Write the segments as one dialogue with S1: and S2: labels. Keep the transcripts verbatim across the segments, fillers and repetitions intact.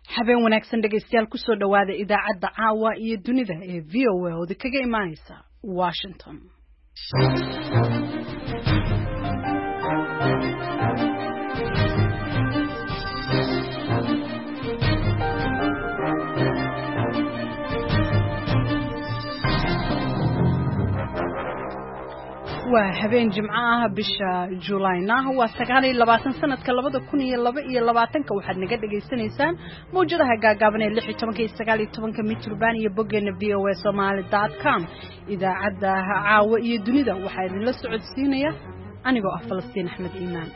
S1: habeen wanaagsan dhageystayaal ku soo dhawaada idaacadda caawa iyo dunida ee V O A oo kaga imaanaysa Washington. waa habeen jimco ah bisha Julayna waa sagaal iyo labaatan sanadka labada kun iyo laba iyo labaatan ka waxaad naga dhageysanaysaan mowjadaha gaagaaban ee lix iyo toban iyo sagaal iyo toban mitirban iyo boggeena v o a somali dot com idaacadda caawa iyo dunida waxaa idinla socodsiinaya anigoo ah Falastiin Axmed Iimaan.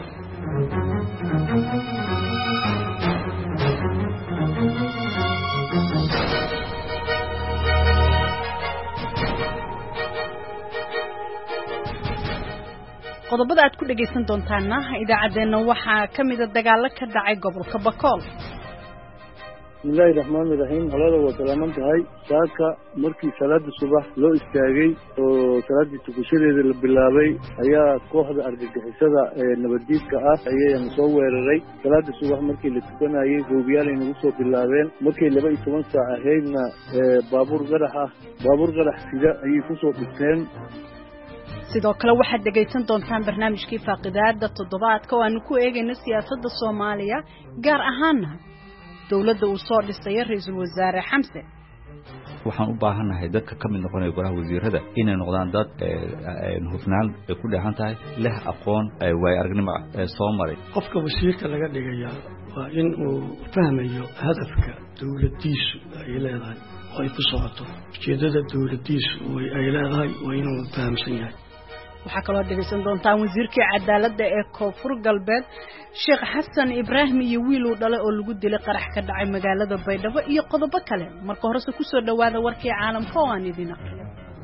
S1: qodobada aad ku dhageysan doontaana idaacadeena waxaa kamid ah dagaalo ka dhacay gobolka Bakool.
S2: bismillaahi raxmaani raxiim halada waa salaaman tahay saaka markii salaada subax loo istaagay oo salaadii tukashadeeda la bilaabay ayaa kooxda argagixisada ee nabadiidka ah ayay soo weeraray salaada subax markii la tukanayay goobiyaal ay nagu soo bilaabeen markii laba iyo toban saac ahaydna baabuur qarax ah baabuur qarax sida ayay ku soo dhigteen.
S1: sidoo kale waxaad dhageysan doontaan barnaamijkii faaqidaada toddobaadka oo aanu ku eegayno siyaasadda Soomaaliya gaar ahaan dawladda uu soo dhisay ra'iisul wasaare Xamse.
S3: waxaan u baahanahay dadka ka mid noqonaya golaha wasiirada inay noqdaan dad hufnaan ay ku dhahan tahay leh aqoon way aragnimo soo maray.
S4: qofka wasiirka laga dhigayaa waa in uu fahmayo hadafka dawladdiisu ay leedahay oo ay ku socoto ujeedada dawladdiisu ay leedahay waa inuu fahamsan yahay.
S1: waxaa kaloo dhageysan doontaan wasiirkii cadaaladda ee Koonfur Galbeed Sheekh Xasan Ibraahim iyo wiil uu dhalay oo lagu dilay qarax ka dhacay magaalada Baydhabo iyo qodobo kale. marka hore ku soo dhawaada warkii caalamka oo aan idin aqriyo.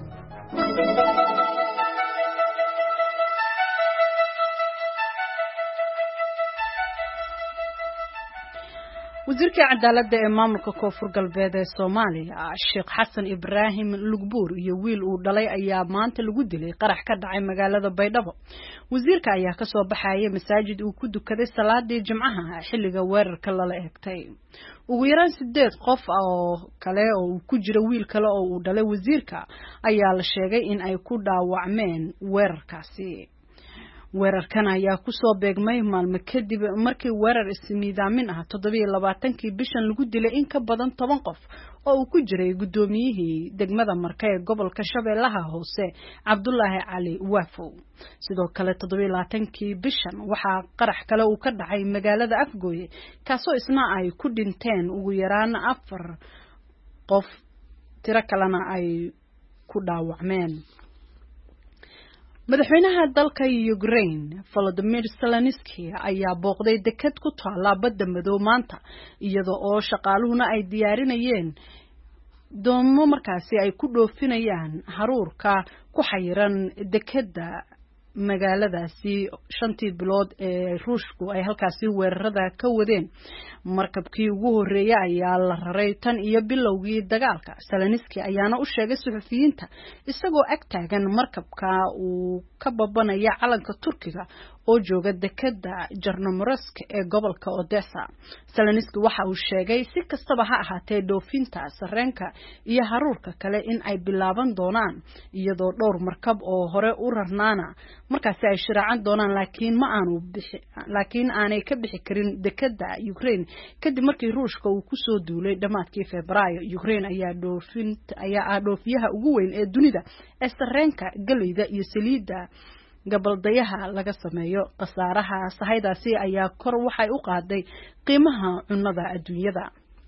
S1: wasiirka cadaaladda ee maamulka Koonfur Galbeed ee Soomaaliya Sheekh Xasan Ibraahim Lugbuur iyo wiil uu dhalay ayaa maanta lagu dilay qarax ka dhacay magaalada Baydhabo. wasiirka ayaa ka soo baxay masaajid uu ku dukaday salaadii jimcaha xilliga weerarka la eegtay. ugu yaraan sideed qof oo kale oo ku jira wiil kale oo uu dhalay wasiirka ayaa la sheegay in ay ku dhaawacmeen weerarkaasi. weerarkan ayaa ku soo beegmay maalmo kadib markii weerar ismiidaamin ah toddoba iyo labaatan kii bishan lagu dilay in ka badan toban qof oo uu ku jiray gudoomiyihii degmada Marka ee gobolka Shabeellaha Hoose Cabdullaahi Cali Waafow. sidoo kale toddoba iyo labaatan kii bishan waxaa qarax kale uu ka dhacay magaalada Afgooye kaasoo isna ay ku dhinteen ugu yaraan afar qof tiro kalena ay ku dhaawacmeen. madaxweynaha dalka Ukraine Volodymyr Zelensky ayaa booqday deked ku taala badda madow maanta iyadoo oo shaqaaluhuna ay diyaarinayeen doomo markaasi ay ku dhoofinayaan haruurka ku xayiran dekedda magaaladaasi shantii bilood ee Ruushku ay halkaasi weerarada ka wadeen. markabkii ugu horeeyay ayaa la raray tan iyo bilowgii dagaalka. Zelensky ayaana u sheegay suxufiyiinta isagoo ag taagan markabka uu ka babanaya calanka Turkiga oo jooga dekedda Jarnomorsk ee gobolka Odessa. Zelensky waxa uu sheegay si kastaba ha ahaatee dhoofinta sarreenka iyo haruurka kale in ay bilaaban doonaan iyadoo dhowr markab oo hore u rarnaana markaasi ay shiraacan doonaan laakiin ma aanu bixi laakiin aanay ka bixi karin dekedda Ukraine kadib markii Ruushka uu ku soo duulay dhamaadkii Febraayo. Ukraine ayaa dhoofinta ayaa ah dhoofiyaha ugu weyn ee dunida ee sarreenka galeyda iyo saliidda gabaldayaha laga sameeyo. qasaaraha sahaydaasi ayaa kor waxay u qaaday qiimaha cunnada adduunyada.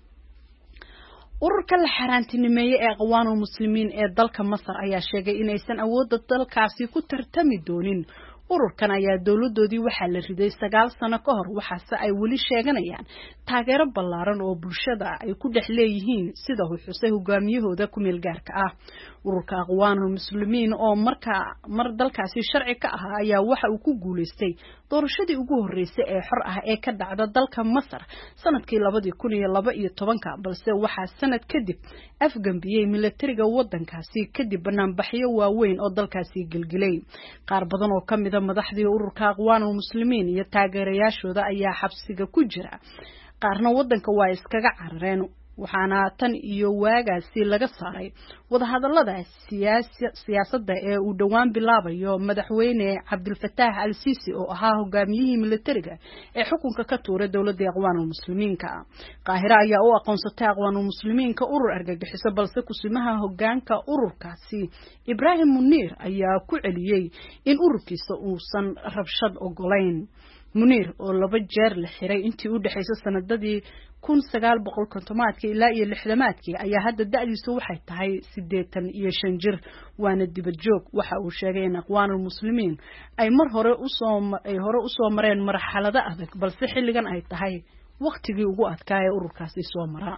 S1: ururka la xaraantinimeeyay ee aqwaanul muslimiin ee dalka Masar ayaa sheegay inaysan awoodda dalkaasi ku tartami doonin. ururkan ayaa dawladoodii waxaa la riday sagaal sano ka hor waxaase ay weli sheeganayaan taageero ballaaran oo bulshada ay ku dhex leeyihiin sida uu xusay hogaamiyahooda ku meel gaarka ah. ururka aqwaanul muslimiin oo marka mar dalkaasi sharci ka ah ayaa waxa uu ku guuleystay doorashadii ugu horeysay ee xor ah ee ka dhacda dalka Masar sanadkii laba kun iyo laba iyo toban balse waxaa sanad kadib afgambiyay militariga wadankaasi kadib banaanbaxyo waaweyn oo dalkaasi gelgelay. qaar badan oo kamid ah madaxdii ururka aqwaanul muslimiin iyo taageerayaashooda ayaa xabsiga ku jira qaarna waddanka waa iskaga carareen waxaana tan iyo waagaasi laga saaray wadahadallada siyaasadda ee uu dhowaan bilaabayo madaxweyne Cabdilfataax al-Siisi oo ahaa hogaamiyihii militariga ee xukunka ka tuuray dowladda Aqwaanul Muslimiinka. Qaahira ayaa u aqoonsatay Aqwaanul Muslimiinka urur argagixiso balse kusimaha hogaanka ururkaasi Ibrahim Munir ayaa ku celiyay in ururkiisa uusan rabshad ogolayn. Munir oo laba jeer la xiray intii u dhaxaysay sanadadii kun sagaal boqol kontomaadkii ilaa iyo lixdamaadkii ayaa hadda da'diisu waxay tahay siddeetan iyo shan jir waana dibad joog. Waxa uu sheegay in Aqwaanul Muslimiin ay mar hore u soo ay hore u soo mareen marxalado adag balse xilligan ay tahay waqtigii ugu adkaa ee ururkaasi soo mara.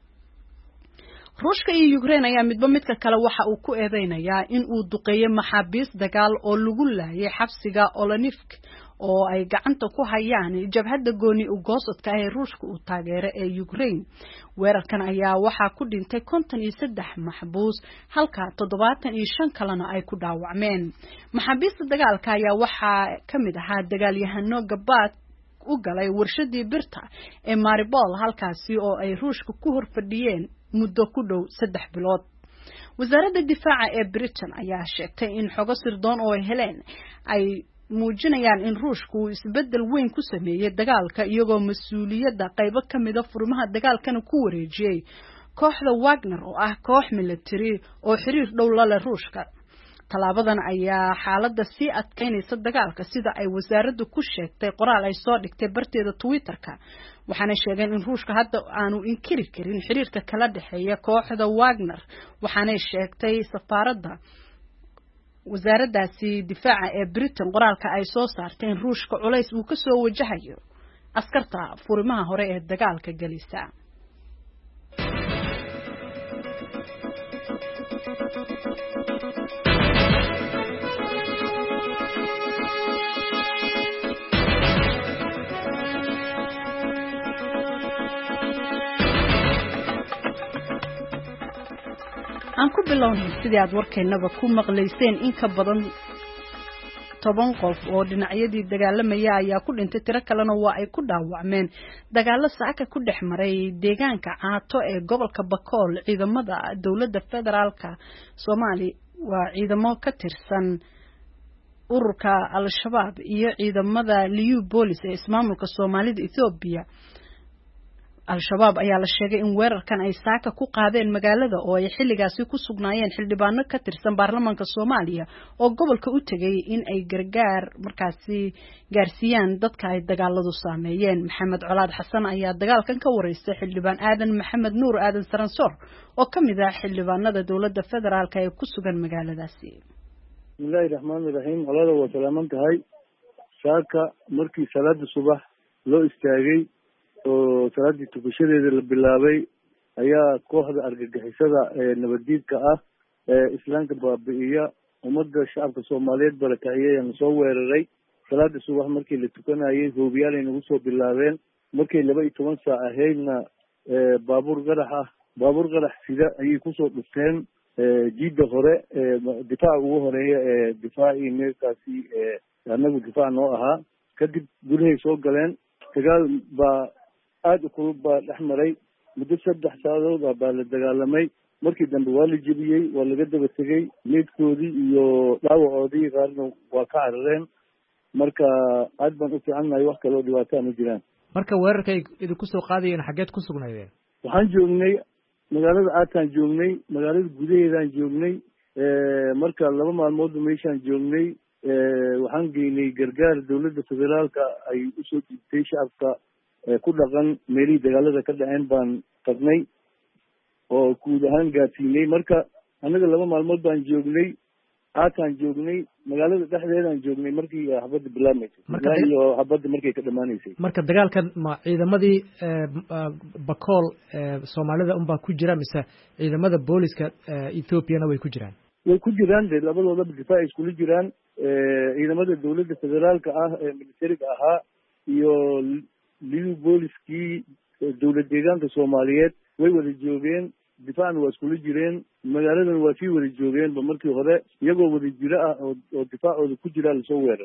S1: Ruushka iyo Ukraine ayaa midba midka kale waxa uu ku eedeynayaa in uu duqeeyay maxaabiis dagaal oo lagu laayay xabsiga Olenivsk oo ay gacanta ku hayaan jabhadda gooni u goosadka ee Ruushka uu taageero ee Ukraine. Weerarkan ayaa waxa ku dhintay konton iyo saddex maxbuus halka toddobaatan iyo shan kalena ay ku dhaawacmeen. Maxaabiista dagaalka ayaa waxa kamid ahaa dagaalyahano gabaad u galay warshadii birta ee Mariupol halkaasi oo ay Ruushka ku horfadhiyeen muddo ku dhow saddex bilood. Wasaaradda difaaca ee Britain ayaa sheegtay in xogo sirdoon oo ay heleen ay muujinayaan in Ruushku uu isbedel weyn ku sameeyay dagaalka iyagoo mas'uuliyadda qaybo kamid ah furmaha dagaalkana ku wareejiyay kooxda Wagner oo ah koox military oo xiriir dhow la leh Ruushka. Talaabadan ayaa xaaladda sii adkeynaysa dagaalka sida ay wasaaraddu ku sheegtay qoraal ay soo dhigtay barteeda Twitter-ka. waxaana sheegeen in Ruushka hadda aanu inkiri karin xiriirka kala dhaxeeya kooxda Wagner waxaana sheegtay safaaradda wasaaraddaasi difaaca ee Britain qoraalka ay soo saartay in Ruushka culays uu ka soo wajahayo askarta furimaha hore ee dagaalka galisa. aan ku bilownay sidii aad warkeennaba ku maqlayseen in ka badan toban qof oo dhinacyadii dagaalamaya ayaa ku dhintay tiro kalena waa ay ku dhaawacmeen dagaalo saaka ku dhex maray deegaanka Caato ee gobolka Bakool. ciidamada dawladda federaalka Soomaaliya waa ciidamo ka tirsan ururka Al-Shabaab iyo ciidamada Liyu Police ee ismaamulka Soomaalida Ethiopia. Al-Shabaab ayaa la sheegay in weerarkan ay saaka ku qaadeen magaalada oo ay xilligaasi ku sugnaayeen xildhibaano ka tirsan baarlamaanka Soomaaliya oo gobolka u tagay in ay gargaar markaasi gaarsiiyaan dadka ay dagaaladu saameeyeen. Maxamed Colaad Xasan ayaa dagaalkan ka wareystay xildhibaan Aadan Maxamed Nuur Aadan Saransor oo ka mid ah xildhibaanada dawladda federaalka ee ku sugan magaaladaasi.
S2: Bismillaahi Raxmaani Raxiim. Walaalo waa salaaman tahay. Saaka markii salaada subax loo istaagay oo salaadii tukashadeeda la bilaabay ayaa kooxda argagixisada ee nabadiidka ah ee islaamka baabi'iya ummadda shacabka Soomaaliyeed barakaciyay soo weeraray. salaada subax markii la tukanayay hoobiyaal ay nagu soo bilaabeen markii laba iyo toban saac ahaydna baabuur qarax ah baabuur qarax sida ayay kusoo dhufteen jiida hore difaaca ugu horeeya ee difaacii meelkaasi anagu difaac noo ahaa. kadib gudahay soo galeen dagaal baa aad u kulub baa dhex maray muddo saddex saacadood baa la dagaalamay. markii dambe waa la jebiyey waa laga daba tegey meydkoodii iyo dhaawacoodii qaarna waa ka carareen. marka aad baan u fiicannahay wax kale oo dhibaato ma jiraan.
S5: marka weerarka ay idinku soo qaadayeen xageed ku sugnaydeen?
S2: waxaan joognay magaalada Caataan joognay magaalada gudaheedaan joognay marka laba maalmood meeshaan joognay waxaan geynay gargaar dawladda federaalka ay u soo dhiibtay shacabka ku dhaqan meelihii dagaalada ka dhaceen baan tagnay oo guud ahaan gaarsiinay. marka annaga laba maalmood baan joognay Caataan joognay magaalada dhexdeedaan joognay markii xabadda bilaabmaysay iyo xabadda markay ka dhamaanaysay.
S5: marka dagaalkan ma ciidamadii Bakool Soomaalida unbaa ku jira mise ciidamada booliska Ethiopiana way ku jiraan?
S2: way ku jiraan de labadooda difaac isku jiraan. ciidamada dawladda federaalka ah ee militariga ahaa iyo Liyu Poliskii dawlad deegaanka Soomaaliyeed way wada joogeen difaacna waa isku jireen magaaladan waa sii wada joogeen ba markii hore iyagoo wada jira ah oo difaacooda ku jira la soo weeraray.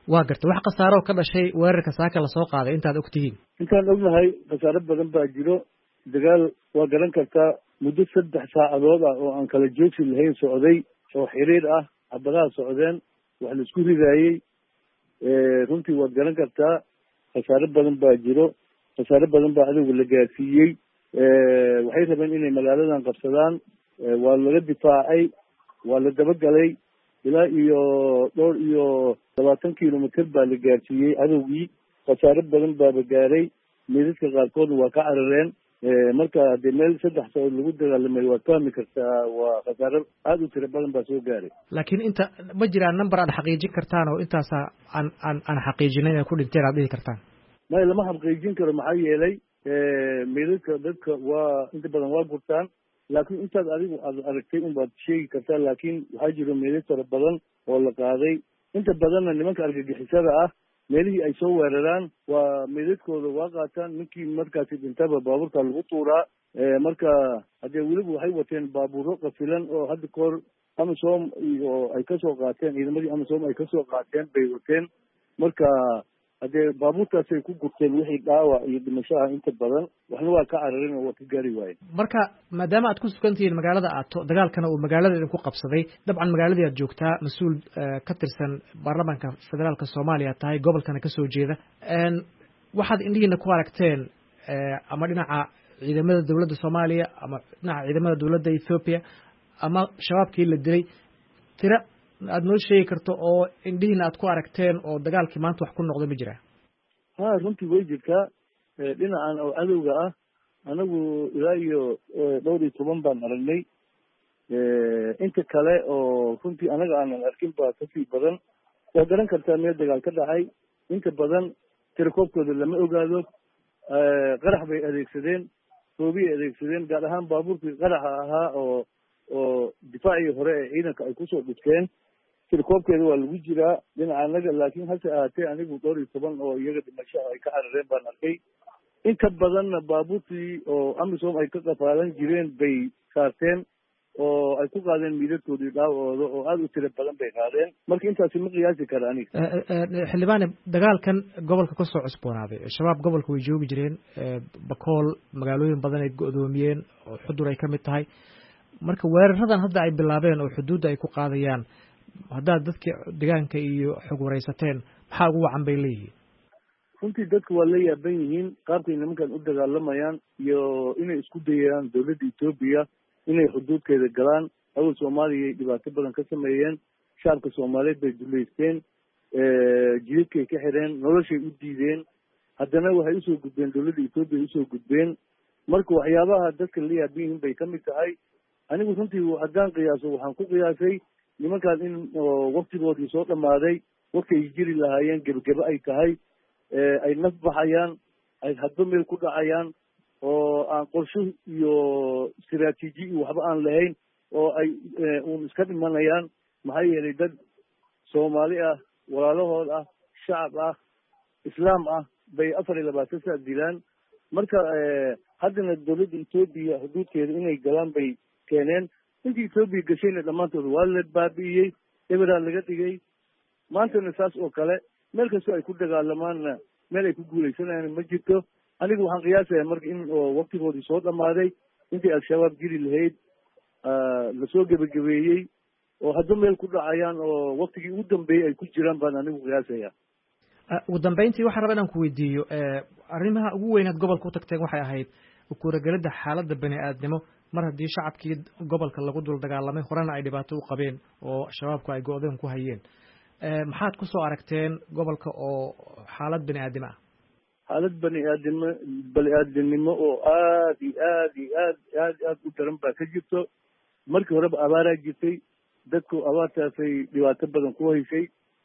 S5: waa garta wax khasaaro ka dhashay weerarka saaka la soo qaaday intaad ogtihiin
S2: intaan ognahay khasaaro badan baa jiro dagaal waa garan kartaa muddo saddex saacadood ah oo aan kala joogsi lahayn socday oo xiriir ah xabadaha socdeen wax la isku ridaayey runtii waad garan kartaa khasaaro badan baa jiro khasaaro badan baa adowga la gaarsiiyey waxay rabeen inay magaaladan qabsadaan waa laga difaacay waa la dabagalay ilaa iyo dhowr iyo labaatan kilomitr baa la gaarsiiyey cadowgii khasaaro badan baaba gaaray meedadka qaarkoodna waa ka carareen marka hadee meel saddex saood lagu dagaalamay waad fahmi kartaa waa khasaaro aada u tiro badan baa soo gaaray
S5: laakiin inta ma jiraan number aad xaqiijin kartaan oo intaasa aan aan aan xaqiijinay inay ku dhinteen aad dhihi kartaan
S2: may lama xaqiijin karo maxaa yeelay meedadka dadka waa inta badan waa gurtaan laakiin intaad adigu aad aragtay unbaad sheegi kartaa laakiin waxaa jiro meedad fara badan oo la qaaday inta badanna nimanka argagixisada ah meelihii ay soo weeraraan waa meedadkooda waa qaataan ninkii markaasi dhintaba baabuurta lagu tuuraa marka haddee weliba waxay wateen baabuuro qafilan oo hadda kahor amisom oo ay kasoo qaateen ciidamadii amisom ay kasoo qaateen bay wateen marka haddee baabuurtaasay ku gurteen wixii dhaawac iyo dhimashaha inta badan waxna waa ka cararin oo waa ka gaari waayen
S5: marka maadaama aad ku sugan tihiin magaalada aato dagaalkana uu magaalada idinku qabsaday dabcan magaaladii aad joogtaa mas-uul ka tirsan baarlamaanka federaalka soomaaliya tahay gobolkana kasoo jeeda waxaad indhihiina ku aragteen ama dhinaca ciidamada dowladda soomaaliya ama dhinaca ciidamada dowladda ethoopia ama shabaabkii la dilay tira aad noo sheegi karto oo indhihiina aad ku aragteen oo dagaalkii maanta wax ku noqda ma jiraa
S2: ha runtii way jirtaa dhinacan oo cadowga ah anagu ilaa iyo dhowr iyo toban baan aragnay inta kale oo runtii anaga aanan arkin baa kasii badan waa garan kartaa meel dagaal ka dhacay inta badan tirakoobkooda lama ogaado qarax bay adeegsadeen roobiyay adeegsadeen gaar ahaan baabuurkii qaraxa ahaa oo oo difaacii hore ee ciidanka ay kusoo dhufteen tirakoobkeeda waa lagu jiraa dhinaca anaga laakiin hase ahaatee anigu dhowr iyo toban oo iyaga dhimashaha ay ka carareen baan arkay inta badanna baabuurtii oo amisom ay ka qafaalan jireen bay saarteen oo ay ku qaadeen miidadkoodii dhaawooda oo aada u tiro badan bay qaadeen marka intaasi ma qiyaasi kara aniga
S5: xildhibaane dagaalkan gobolka kasoo cusboonaaday shabaab gobolka way joogi jireen bakool magaalooyin badan ay go-doomiyeen oo xudur ay ka mid tahay marka weeraradan hadda ay bilaabeen oo xuduudda ay ku qaadayaan haddaad dadkii deegaanka iyo xog waraysateen maxaa ugu wacan bay leeyihiin
S2: runtii dadka waa la yaaban yihiin qaabkay nimankan u dagaalamayaan iyo inay isku dayayaan dowladda etoobiya inay xuduudkeeda galaan awal soomaaliya ay dhibaato badan ka sameeyeen shacabka soomaaliyeed bay duleysteen jidadkay ka xireen noloshay u diideen haddana waxay usoo gudbeen dowladda etoobiya usoo gudbeen marka waxyaabaha dadka la yaaban yihiin bay kamid tahay anigu runtii haddaan qiyaaso waxaan ku qiyaasay nimankaas in waktigoodii soo dhamaaday wakti ay jiri lahaayeen gebagebe ay tahay ay naf baxayaan ay hadba meel ku dhacayaan oo aan qorsho iyo istaraatiiji iyo waxba aan lahayn oo ay uun iska dhimanayaan maxaa yeelay dad soomaali ah walaalahood ah shacab ah islaam ah bay afar iyo labaatan saa dilaan marka haddana dowladda etoobiya xuduudkeeda inay galaan bay keeneen intii etoobiya gashayna dhammaantooda waa la baabi'iyey eberaa laga dhigay maantana saas oo kale meel kastoo ay ku dagaalamaanna meel ay ku guuleysanayaan ma jirto anigu waxaan qiyaasayaa marka in oo waktigoodii soo dhamaaday intii al-shabaab geli lahayd lasoo gebagabeeyey oo hadda meel ku dhacayaan oo waktigii ugu dambeeyey ay ku jiraan baan anigu qiyaasaya
S5: ugu dambeyntii waxaan rabaa inaan ku weydiiyo arrimaha ugu weynaad gobolka u tagteen waxay ahayd ukuuragelida xaaladda bani aadnimo mar haddii shacabkii gobolka lagu dul dagaalamay horena ay dhibaato u qabeen oo shabaabku ay go-deen ku hayeen maxaad kusoo aragteen gobolka oo xaalad bani aadimo ah
S2: xaalad bani aadimo bani aadamnimo oo aad iyo aad iyo aad aad aad u daran baa ka jirto markii horeba abaaraa jirtay dadku abaartaasay dhibaato badan ku haysay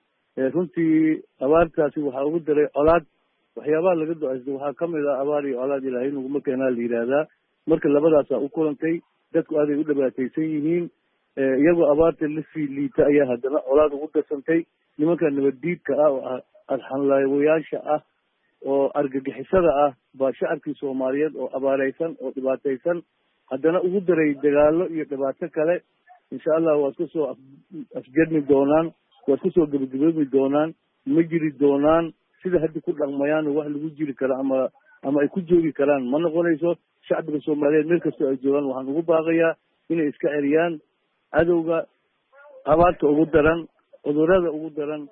S2: runtii abaartaasi waxaa ugu daray colaad waxyaabaha laga do-aysta waxaa kamid ah abaar iyo colaad ilaahay naguma keenaa la yidhaahdaa marka labadaasaa u kulantay dadku aaday u dhibaataysan yihiin iyagoo abaarta lasii liita ayaa haddana colaad ugu darsantay nimanka nabaddiidka ah oo arxanlaawayaasha ah oo argagixisada ah baa shacabkii soomaaliyeed oo abaareysan oo dhibaataysan haddana ugu daray dagaalo iyo dhibaato kale insha allah waad kasoo afjarmi doonaan waad kasoo gebagaboomi doonaan ma jiri doonaan sida hadda ku dhaqmayaan wax lagu jiri karo ama ama ay ku joogi karaan ma noqonayso. shacbiga soomaaliyeed meel kastoo ay joogaan waxaan ugu baaqayaa inay iska celiyaan cadowga abaarta ugu daran cudurada ugu daran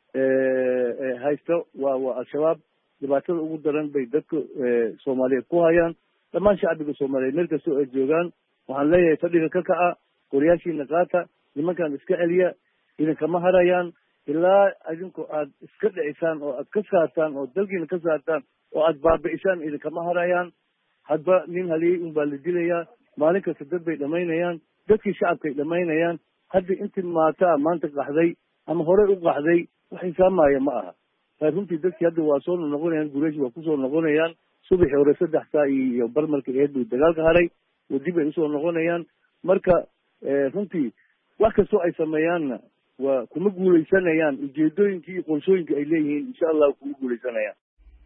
S2: haysta waa waa al-shabaab. dhibaatada ugu daran bay dadka soomaaliyeed ku hayaan. dhammaan shacbiga soomaaliyeed meel kastoo ay joogaan waxaan leeyahay fadhiga ka kaca qoryaashiina qaata nimankan iska celiya idinkama harayaan ilaa idinku aad iska dhicisaan oo aad ka saartaan oo dalkiina ka saartaan oo aad baabi'isaan idinkama harayaan. hadba nin haliyey un baa la dilayaa maalin kasta dad bay dhamaynayaan dadkii shacabkay dhamaynayaan. hadda intii maataa maanta qaxday ama horey u qaxday wax xisaabmaya ma aha. runtii dadkii hadda waa soo noqonayaan gureeshi waa kusoo noqonayaan subaxii hore saddex saa iyo barmarka eed buu dagaalka haray wadib ay usoo noqonayaan. marka runtii wax kastoo ay sameeyaanna waa kuma guuleysanayaan ujeedooyinkii iyo qorshooyinka ay leeyihiin insha allah kuma guuleysanayaan.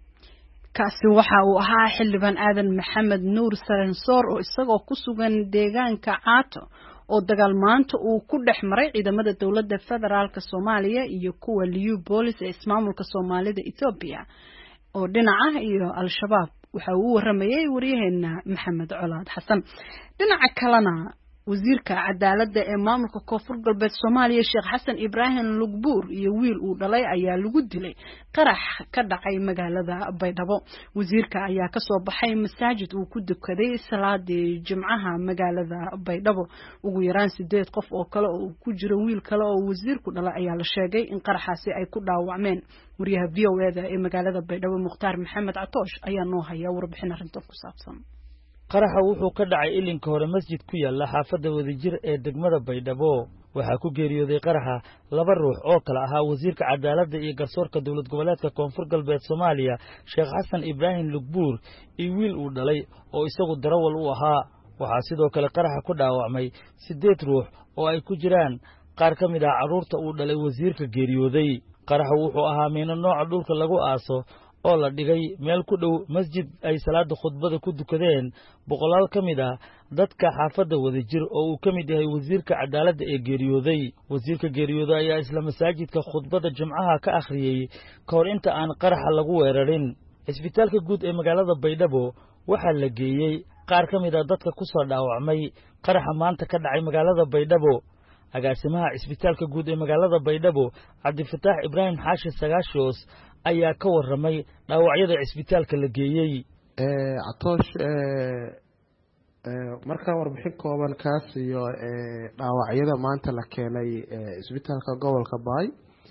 S1: kaasi waxa uu ahaa xildhibaan aadan maxamed nuur sarensoor oo isagoo ku sugan deegaanka caato oo dagaal maanta uu ku dhex maray ciidamada dowladda federaalka Soomaaliya iyo kuwa liyu police ee ismaamulka Soomaalida Ethiopia oo dhinaca iyo al-shabaab. waxa uu waramayay wariyaheena Maxamed Colaad Xasan. dhinaca kalena wasiirka cadaaladda ee maamulka Koonfur Galbeed Soomaaliya Sheekh Xasan Ibrahim Lugbuur iyo wiil uu dhalay ayaa lagu dilay qarax ka dhacay magaalada Baydhabo. wasiirka ayaa ka soo baxay masaajid uu ku dukaday salaadii Jimcaha magaalada Baydhabo. ugu yaraan sideed qof oo kale oo ku jira wiil kale oo wasiirku dhalay ayaa la sheegay in qaraxaasi ay ku dhaawacmeen. wariyaha V O A da ee magaalada Baydhabo Mukhtaar Maxamed Catoosh ayaa noo haya warbixin arrintan ku saabsan.
S6: qaraxa wuxuu ka dhacay ilinka hore masjid ku yaala xaafadda wadajir ee degmada Baydhabo. waxaa ku geeriyooday qaraxa laba ruux oo kala ahaa wasiirka cadaaladda iyo garsoorka dowlad goboleedka Koonfur Galbeed Soomaaliya Sheekh Xasan Ibrahim Lugbuur iyo wiil uu dhalay oo isagu darawal u ahaa. waxaa sidoo kale qaraxa ku dhaawacmay sideed ruux oo ay ku jiraan qaar ka mid ah carruurta uu dhalay wasiirka geeriyooday. qaraxa wuxuu ahaa meeno nooca dhulka lagu aaso oo la dhigay meel ku dhow masjid ay salaada khudbada ku dukadeen boqolaal ka mid ah dadka xaafadda wadajir oo uu ka mid yahay wasiirka cadaaladda ee geeriyooday. wasiirka geeriyooday ayaa isla masaajidka khudbada Jimcaha ka akhriyay ka hor inta aan qaraxa lagu weerarin. isbitaalka guud ee magaalada Baydhabo waxaa la geeyey qaar ka mid ah dadka ku soo dhaawacmay qaraxa maanta ka dhacay magaalada Baydhabo. agaasimaha isbitaalka guud ee magaalada Baydhabo Cabdifataax Ibrahim Xaashi Sagaashoos ayaa ka waramay dhaawacyada isbitaalka la geeyey.
S7: ee Catoosh ee marka warbixin kooban kaas iyo dhaawacyada maanta la keenay isbitaalka gobolka Baay.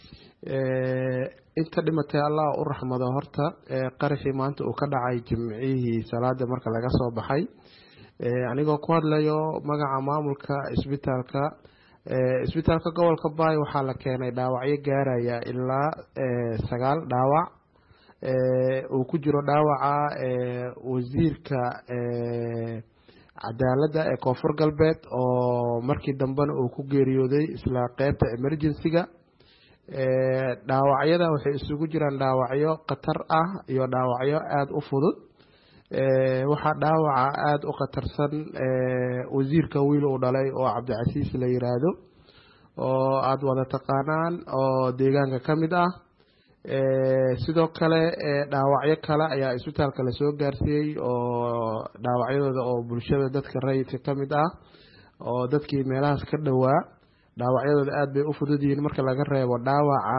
S7: ee inta dhimatay Allah u raxmado horta qaraxii maanta uu ka dhacay Jimcihii salaada marka laga soo baxay. ee anigoo ku hadlayo magaca maamulka isbitaalka isbitaalka gobolka Baay waxaa la keenay dhaawacyo gaaraya ilaa sagaal dhaawac ee uu ku jiro dhaawaca ee wasiirka ee cadaaladda ee Koonfur Galbeed oo markii dambena uu ku geeriyooday isla qaybta emergency-ga. ee dhaawacyada waxay isugu jiraan dhaawacyo khatar ah iyo dhaawacyo aad u fudud. ee waxa dhaawaca aad u khatarsan ee wasiirka wiil uu dhalay oo Cabdicasiis la yiraahdo oo aad wada taqaanaan oo deegaanka ka mid ah. ee sidoo kale ee dhaawacyo kale ayaa isbitaalka la soo gaarsiiyay oo dhaawacyadooda oo bulshada dadka rayidka ka mid ah oo dadkii meelahaas ka dhawaa dhaawacyadooda aad bay u fudud yihiin marka laga reebo dhaawaca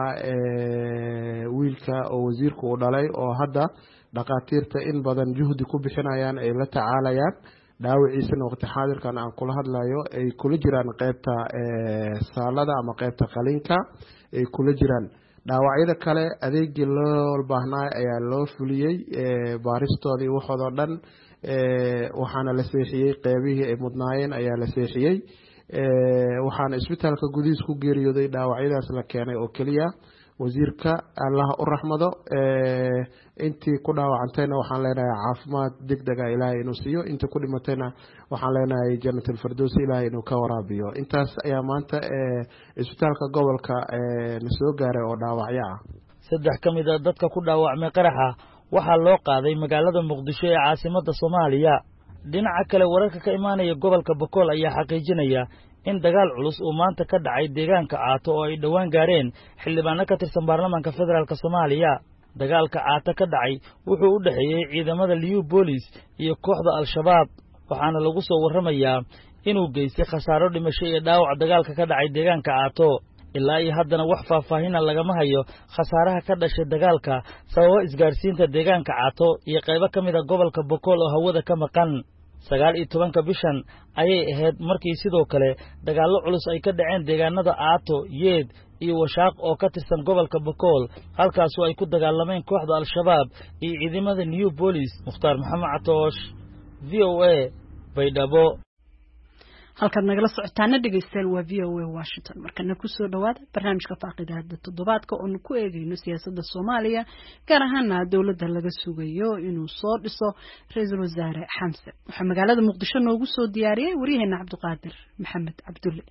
S7: ee wiilka oo wasiirku uu dhalay oo hadda dhaqaatiirta in badan juhdi ku bixinayaan ay la tacaalayaan dhaawaciisana waqti xaadirkan aan kula hadlayo ay kula jiraan qaybta ee saalada ama qaybta qalinka ay kula jiraan. dhaawacyada kale adeegii loo baahnaa ayaa loo fuliyay ee baaristoodii waxooda dhan ee waxaana la seexiyay qaybihii ay mudnaayeen ayaa la seexiyay. ee waxaana isbitaalka gudihiisa ku geeriyooday dhaawacyadaas la keenay oo kaliya wasiirka Allah u raxmado. ee intii ku dhaawacantayna waxaan leenahay caafimaad degdeg ah Ilaahay inuu siiyo, inta ku dhimatayna waxaan leenahay jannatul firdaws Ilaahay inuu ka waraabiyo. intaas ayaa maanta ee isbitaalka gobolka ee na soo gaaray oo dhaawacyo ah.
S6: saddex ka mid ah dadka ku dhaawacmay qaraxa waxaa loo qaaday magaalada Muqdisho ee caasimadda Soomaaliya. dhinaca kale wararka ka imaanaya gobolka Bakool ayaa xaqiijinaya in dagaal culus uu maanta ka dhacay deegaanka Caato oo ay dhawaan gaareen xildhibaano ka tirsan baarlamaanka federaalka Soomaaliya. dagaalka Caato ka dhacay wuxuu u dhaxeeyay ciidamada Liyu Police iyo kooxda Al-Shabaab, waxaana lagu soo warramayaa inuu geystay khasaaro dhimasho iyo dhaawac dagaalka ka dhacay deegaanka Caato. ilaa iyo haddana wax faahfaahin lagama hayo khasaaraha ka dhashay dagaalka sababa isgaarsiinta deegaanka Caato iyo qaybo ka mid ah gobolka Boqol oo hawada ka maqan. sagaal iyo tobanka bishan ayay ahayd markii sidoo kale dagaallo culus ay ka dhaceen deegaanada Caato, Yeed iyo Washaaq oo ka tirsan gobolka Boqol, halkaas oo ay ku dagaalameen kooxda Al-Shabaab iyo ciidamada Liyu Police. Mukhtaar Maxamed Catoosh, V O A, Baydhabo.
S1: halkaad nagala socotaana dhegeystayaal waa V O A Washington. markana ku soo dhawaada barnaamijka faaqidaada toddobaadka oo ku eegayno siyaasadda Soomaaliya, gaar ahaan dawladda laga sugayo inuu soo dhiso ra'iisul wasaare Xamse. waxa magaalada Muqdisho noogu soo diyaariyay wariyaheena Cabdiqaadir Maxamed Cabdulle.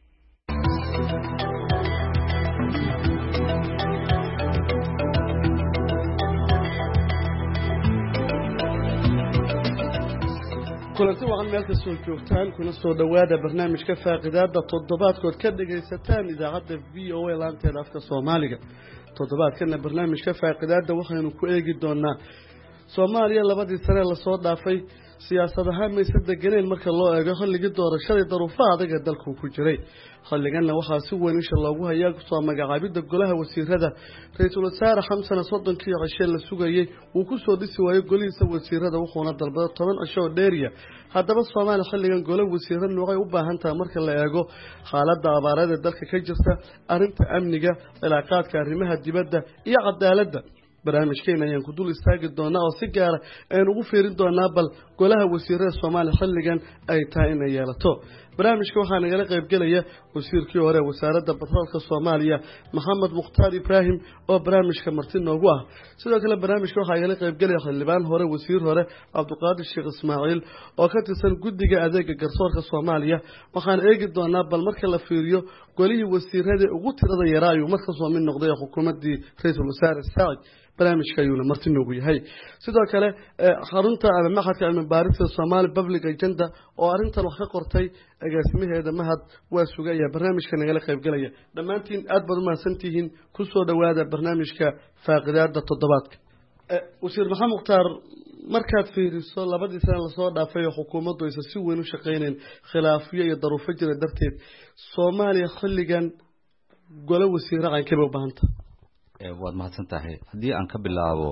S8: kulanti waxaan meel ka soo joogtaan kuna soo dhawaada barnaamijka faaqidaada toddobaadkood ka dhagaysataan idaacadda V O A laanteeda afka Soomaaliga. toddobaadkana barnaamijka faaqidaada waxaynu ku eegi doonaa Soomaaliya labadii sane la soo dhaafay siyaasad ahaan maysa deganeen marka loo eego xilligii doorashada daruufaha adag ee dalku ku jiray. xilliganna waxaa si weyn isha loogu hayaa soo magacaabida golaha wasiirada. ra'iisul wasaare Xamse soddonkii cisho la sugayay uu ku soo dhisi waayay golihiisa wasiirada wuxuuna dalbaday toban cisho dheeriya. haddaba Soomaaliya xilligan golaha wasiirada noocay u baahan tahay marka la eego xaaladda abaarada dalka ka jirta, arrinta amniga, cilaaqaadka arrimaha dibadda iyo cadaaladda. barnaamijkeena ayaan ku dul istaagi doonaa oo si gaar ah aan ugu fiirin doonaa bal golaha wasiirada Soomaaliya xilligan ay tahay inay yeelato. barnaamijka waxaa nagala qayb galaya wasiirkii hore wasaaradda batroolka Soomaaliya Maxamed Mukhtaar Ibraahim oo barnaamijka marti noogu ah. sidoo kale barnaamijka waxaa nagala qayb galaya xildhibaan hore wasiir hore Cabdiqaadir Sheekh Ismaaciil oo ka tirsan guddiga adeega garsoorka Soomaaliya. waxaan eegi doonaa bal marka la fiiriyo golihii wasiirada ugu tirada yaraa ayuu marka soo mid noqday xukuumaddii ra'iisul wasaare Saacid. barnaamijka ayuu marti noogu yahay. sidoo kale xarunta ama maxadka cilmi baarista Somali Public Agenda oo arrintan wax ka qortay agaasimaheeda Mahad waa sugaya barnaamijka nagala qayb galaya. dhammaantiin aad baad u mahadsantihiin. ku soo dhawaada barnaamijka faaqidaada toddobaadka. wasiir Maxamed Mukhtaar, markaad fiiriso labadii sano la soo dhaafay oo xukuumaddu ay si weyn u shaqeyneen khilaafyo iyo daruufo jira darteed, Soomaaliya xilligan golo wasiir aan ka baahanta.
S3: waad mahadsan tahay. haddii aan ka bilaabo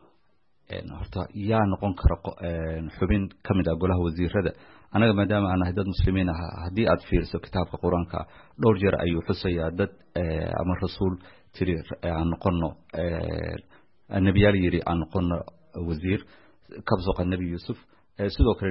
S3: horta yaa noqon kara xubin ka mid ah golaha wasiirada, anaga maadaama aan nahay dad muslimiin ah, haddii aad fiiriso kitaabka quraanka dhowr jeer ayuu xusayaa dad ama rasuul tiri aan noqono nabiyaal yiri aan noqono wasiir kabsoqa nabi Yusuf. sidoo kale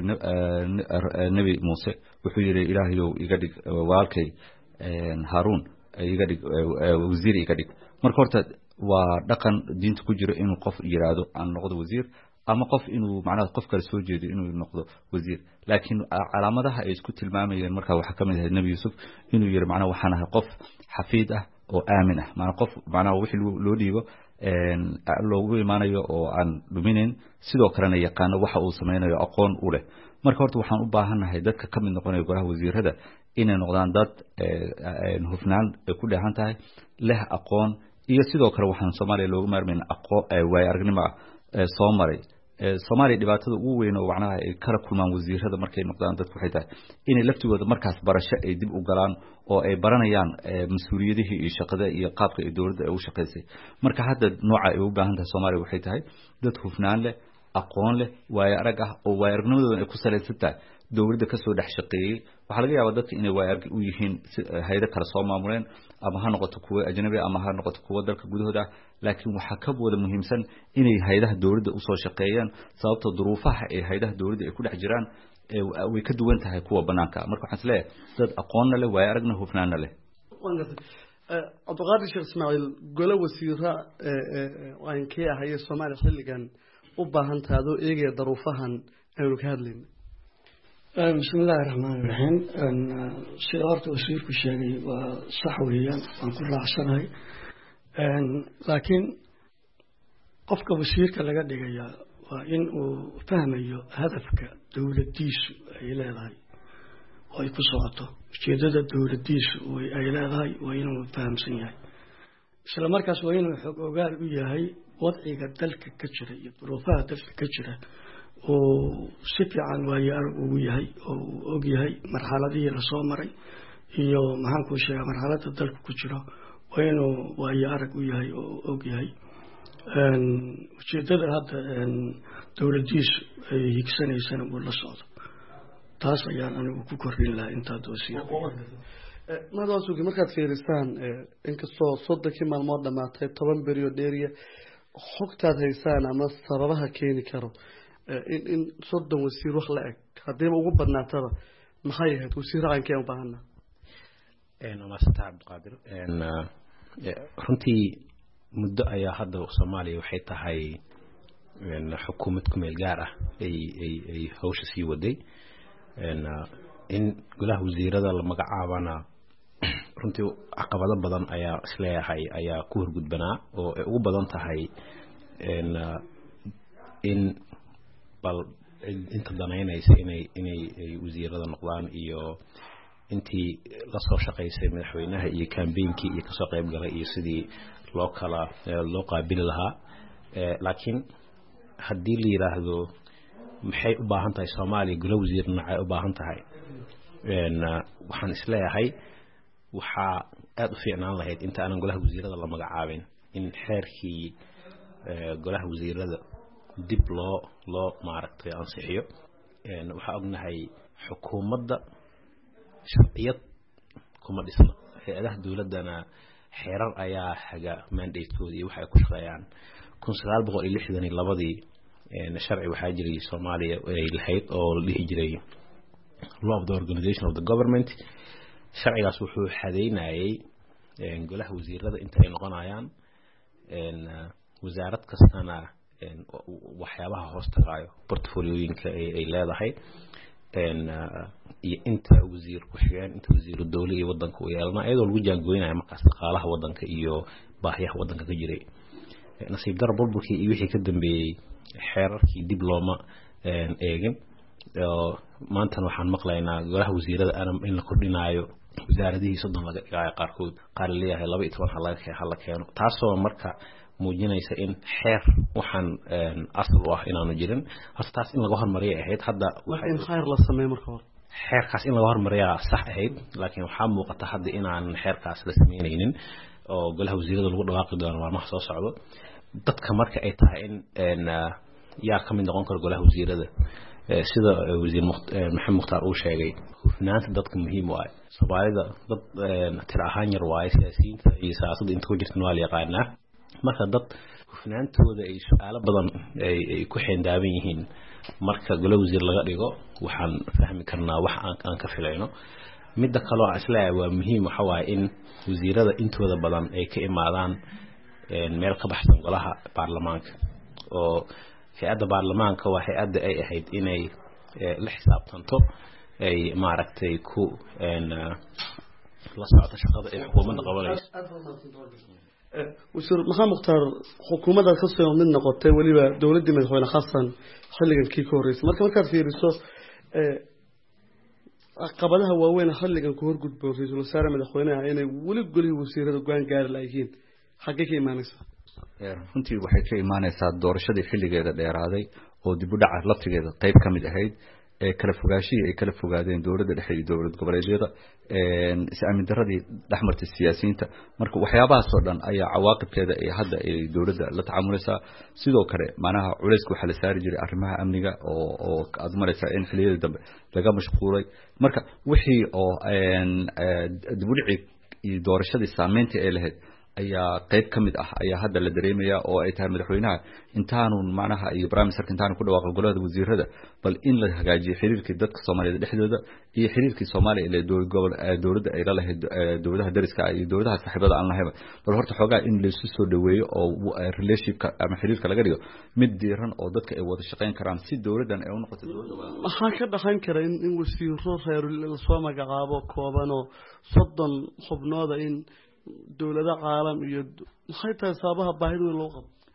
S3: nabi Muuse wuxuu yiri Ilaahayow iga dhig walaalkay Harun iga dhig wasiir iga dhig. marka horta waa dhaqan diinta ku jiro inuu qof yiraahdo aan noqdo wasiir ama qof inuu macnaheedu qof kale soo jeedo inuu noqdo wasiir. laakiin calaamadaha ay isku tilmaamayeen marka waxa kamid ah nabi Yusuf inuu yiri macnaheedu waxaan ahay qof xafiid ah oo aamin ah, macnaheedu qof macnaheedu wixii loo dhiibo een loogu imaanayo oo aan dhuminayn, sidoo kalena yaqaano waxa uu sameeyo aqoon u leh. marka horta waxaan u baahanahay dadka kamid noqonaya golaha wasiirada inay noqdaan dad hufnaan ku dhahan tahay, leh aqoon iyo sidoo kale waxaan Soomaaliya loogu maarmin aqoon way aragnimo soo maray. Soomaaliya dhibaatada ugu weyn oo macnaha ay kala kulmaan wasiirada markay noqdaan dadku waxay tahay inay laftigooda markaas barasho ay dib u galaan oo ay baranayaan mas'uuliyadaha iyo shaqada iyo qaabka ay dawladda ay u shaqeysay. marka hadda nooca ay u baahan tahay Soomaaliya waxay tahay dad hufnaan leh, aqoon leh, way arag ah oo way aragnimadooda ay ku saleysan tahay dawladda ka soo dhex shaqeeyay. waxa laga yaabaa dadka inay way arag u yihiin hay'ado kala soo maamuleen ama ha noqoto kuwa ajnabi ama ha noqoto kuwa dalka gudahooda, laakiin waxa ka wada muhiimsan inay hay'adaha dawladda u soo shaqeeyaan sababtoo duruufaha ay hay'adaha dawladda ay ku dhex jiraan way ka duwan tahay kuwa banaanka. marka waxaan isleeyahay dad aqoon leh, way aragna, hufnaan leh.
S8: Cabdiqaadir Sheekh Ismaaciil, golo wasiira waan ka ahay Soomaaliya xilligan u baahan tahay adoo eegaya daruufahan aynu ka hadlayno.
S4: بسم الله الرحمن الرحيم. سيارة وسيرك الشيء وصحويا وكل عصرها، لكن قفك وسيرك اللي قد جاء وإن فهم هدفك دولة ديس إلى ذي ويكسرته ujeedada dowladiisu ay leedahay waa inuu fahamsan yahay isla markaas waa inuu xog ogaal u yahay wadciga dalka ka jira iyo duruufaha dalka ka jira oo si fiican waayo arag ugu yahay oo uu og yahay marxaladihii lasoo maray iyo maxaan ku sheegaa marxaladda dalka ku jiro waa inuu waayo arag u yahay oo og yahay ujeedada hadda dowladiisu ay higsanaysana uu la socdo taas ayaan anigu ku kordhin lahaa intaa doosiya
S8: madasugi markaad fiirisaan inkastoo soddonkii maalmood dhamaatay toban berioo dheeriya xogtaad haysaan ama sababaha keeni karo in in soddon wasiir wax la eg haddiiba ugu badnaataba maxay ahayd wasiir raqankeen u baahana
S9: umaasanta cabdiqaadir runtii muddo ayaa hadda soomaaliya waxay tahay xukuumad ku meel gaar ah ay ay ay hawsha sii waday in golaha wasiirada la magacaabana runtii caqabado badan ayaa isleeyahay ayaa ku horgudbanaa oo ay ugu badan tahay in bal inta danaynaysa inay inay wasiirada noqdaan iyo intii la soo shaqaysay madaxweynaha iyo campaignkii iyo kasoo qayb galay iyo sidii loo kala loo qaabili lahaa laakiin haddii la yiraahdo maxay u baahan tahay Soomaaliya golaha wasiir nacay u baahan tahay waxaan isleeyahay waxa aad u fiicnaan lahayd inta aanan golaha wasiirada la magacaabin in xeerkii golaha wasiirada dib loo loo maaragtay ansixiyo waxa ognahay xukuumadda sharciyad kuma dhisna hay'adaha dawladana xeerar ayaa haga mandate-koodii waxa ay ku shaqeeyaan kun sagaal boqol iyo lixdan iyo laba sharci waxaa jiray Soomaaliya ay lahayd oo la dhihi jiray law of the organization of the government sharcigaas wuxuu xadeynayay golaha wasiirada inta ay noqonayaan wasaarad kastana waxyaabaha hoos tagaayo portfolioyinka ay leedahay iyo inta wasiir ku xigeen inta wasiir dawladda iyo wadanka u yeelana ayadoo lagu jaangooynayo markaas dhaqaalaha wadanka iyo baahiyaha wadanka ka jiray nasiib dar burburkii iyo wixii ka dambeeyay xeerarkii dib looma eegin maantana waxaan maqlaynaa golaha wasiirada in la kordhinayo wasaaradihii soddon laga dhigayo qaarkood qaar leeyahay laba iyo toban hala keeno taasoo marka muujinaysa in xeer waxaan asal u ah inaanu jirin horta taas in laga hormariyo ahayd hadda
S8: in xeer la sameeyo marka hore
S9: xeerkaas in laga hormariyo sax ahayd laakiin waxaa muuqata hadda inaan xeerkaas la sameynaynin oo golaha wasiirada lagu dhawaaqi doono maalmaha soo socdo dadka marka ay tahay in yaa ka mid noqon karo golaha wasiirada sida wasiir maxamed mukhtaar uu sheegay hufnaanta dadka muhiim u ah Soomaalida dad tir ahaan yar waay siyaasiyiinta iyo siyaasadda inta ku jirta waa la yaqaanaa marka dad hufnaantooda ay su'aalo badan ay ku xindaaban yihiin marka golaha wasiir laga dhigo waxaan fahmi karnaa wax aan ka filayno midda kale oo islaa waa muhiim waxa waay in wasiirada intooda badan ay ka imaadaan meel ka baxsan golaha baarlamaanka oo hay'adda baarlamaanka waa hay'adda ay ahayd inay la xisaabtanto ay maaragtay ku la socoto shaqada ay xukuumadda qabanayso
S8: wasiir maxamed mukhtaar xukuumadda ka soo mid noqotay waliba dawladda madaxweyne xasan xilligan kii ka horeysay marka markaad fiiriso caqabadaha waaweyn xilligan ku horgudbo ra'iisul wasaare madaxweynaha inay wali golihii wasiirada go'aan gaari lahayn xaggee ka imaanaysaa
S3: runtii waxay ka imaanaysaa doorashadii xilligeeda dheeraaday oo dib u dhaca laftigeeda qayb ka mid ahayd ee kala fogaashihii ay kala fogaadeen dowladda dhexe iyo dowlad goboleedyada is-aamin daradii dhexmartay siyaasiyiinta marka waxyaabahaas oo dhan ayaa cawaaqibkeeda ee hadda ay dowladda la tacaamulaysaa sidoo kale macnaha culayska waxaa la saari jiray arrimaha amniga oo oo aad maraysaa in xilliyada dambe laga mashquulay marka wixii oo dib u dhici iyo doorashadii saameyntii ay lahayd ayaa qayb ka mid ah ayaa hadda la dareemaya oo ay tahay madaxweynaha intaanu macnaha iyo prime minister intaanu ku dhawaaqo golaha wasiirada bal in la hagaajiyo xiriirkii dadka Soomaaliyeed dhexdooda iyo xiriirkii Soomaaliya ee dowlad gobol dowladda ay la lahayd dowladaha dariska iyo dowladaha saaxiibada aan lahayn bal horta xogaa in la isu soo dhaweeyo oo relationship ama xiriirka laga dhigo mid diiran oo dadka ay wada shaqeyn karaan si dowladdan ay u noqoto dowladda
S8: waxaa ka dhaxan kara in in wasiiro reer la soo magacaabo kooban oo soddon xubnooda in dawladda caalam iyo maxay tahay sababaha baahida loo qabo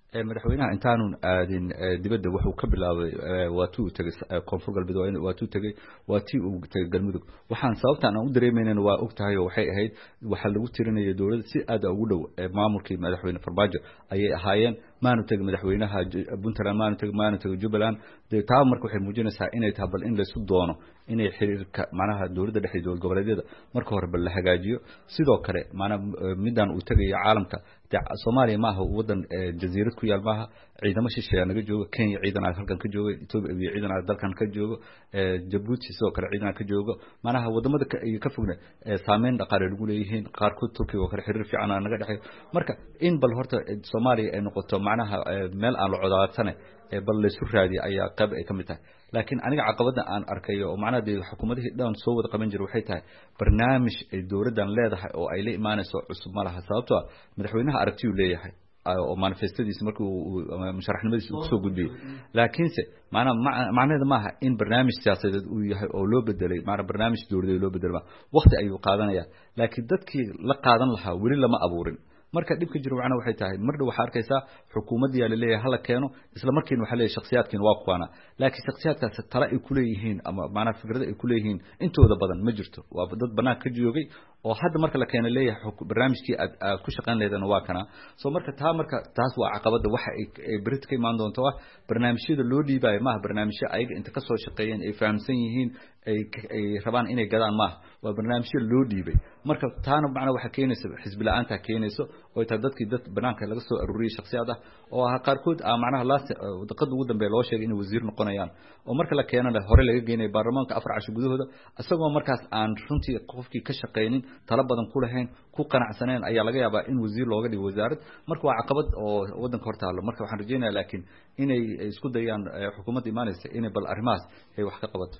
S3: madaxweynaha intaanun aadin dibadda wuxuu ka bilaabay waa tii uu tegay koonfur galbeed waa tii uu tegay waa tii uu tegay galmudug waxaan sababtaan aan u dareemaynana waa og tahay oo waxay ahayd waxaa lagu tirinaya dowladda si aad ugu dhow maamulkii madaxweyne farmaajo ayay ahaayeen maanu tegay madaxweynaha puntland maanu tegay maanu tegay jubbaland dee taa marka waxay muujinaysaa inay tahay bal in laysu doono inay xiriirka macnaha dowladda dhexe dowlad goboleedyada marka hore bal la hagaajiyo sidoo kale maanaha midaan uu tegayo caalamka Soomaaliya ma aha wadan jasiirad ku yaal maaha ciidamo shisheeye naga jooga Kenya ciidan ay halkan ka jooga Ethiopia ciidan ay dalkan ka jooga Djibouti sidoo kale ciidan ka jooga maanaha wadamada ka fogna saameyn dhaqaale lagu leeyahay qaarkood Turkiga oo kale xiriir fiican naga dhaxay marka in bal horta Soomaaliya ay noqoto macnaha meel aan la codaadsane bal la isu raadiyo ayaa qayb ay ka mid tahay laakiin aniga caqabada aan arkayo oo macnaheedu xukuumadii dhan soo wada qaban jiray waxay tahay barnaamij ay dowladdan leedahay oo ay la imaanayso cusub malaha sababtoo ah madaxweynaha aragtiyu leeyahay oo manifestadiisa markii uu musharaxnimadiisa uu soo gudbiyay laakiinse macna macnaheedu maaha in barnaamij siyaasadeed uu yahay oo loo bedelay macna barnaamij dowladeed loo bedelay waqti ayuu qaadanaya laakiin dadkii la qaadan lahaa weli lama abuurin marka dibka jiro waxana waxay tahay marna waxa arkaysaa xukuumadii la leeyahay hala keeno isla markiina waxa leeyahay shakhsiyaadkiina waa kuwana laakiin shakhsiyaadkaas tala ay ku leeyihiin ama macna fikrada ay ku leeyihiin intooda badan ma jirto waa dad banaan ka joogay oo hadda marka la keeno leeyahay barnaamijkii aad ku shaqayn leedana waa kana soo marka taa marka taas waa caqabada waxa ay Brit ka imaan doonto ah barnaamijyada loo dhiibay ma barnaamijyo ayaga inta ka soo shaqeeyeen ay fahamsan yihiin ay ay rabaan inay gadaan ma waa barnaamijyo loo dhiibay marka taana macna waxa keenaysa xisbi la'aanta keenayso oo ta dadkii dad banaanka laga soo ururiyay shakhsiyaad ah oo ah qaarkood ah macnaha laas daqad ugu dambeeyay loo sheegay in wasiir noqonayaan oo marka la keenana hore laga geenay baarlamaanka afar casho gudahooda asagoo markaas aan runtii qofkii ka shaqeeynin tala badan ku lahayn ku qanacsaneen ayaa laga yaabaa in wasiir looga dhigo wasaarad marka waa caqabad oo wadanka hortaalo marka waxaan rajaynayaa laakiin inay isku dayaan xukuumadda imaanaysa inay bal arrimahaas ay wax ka qabato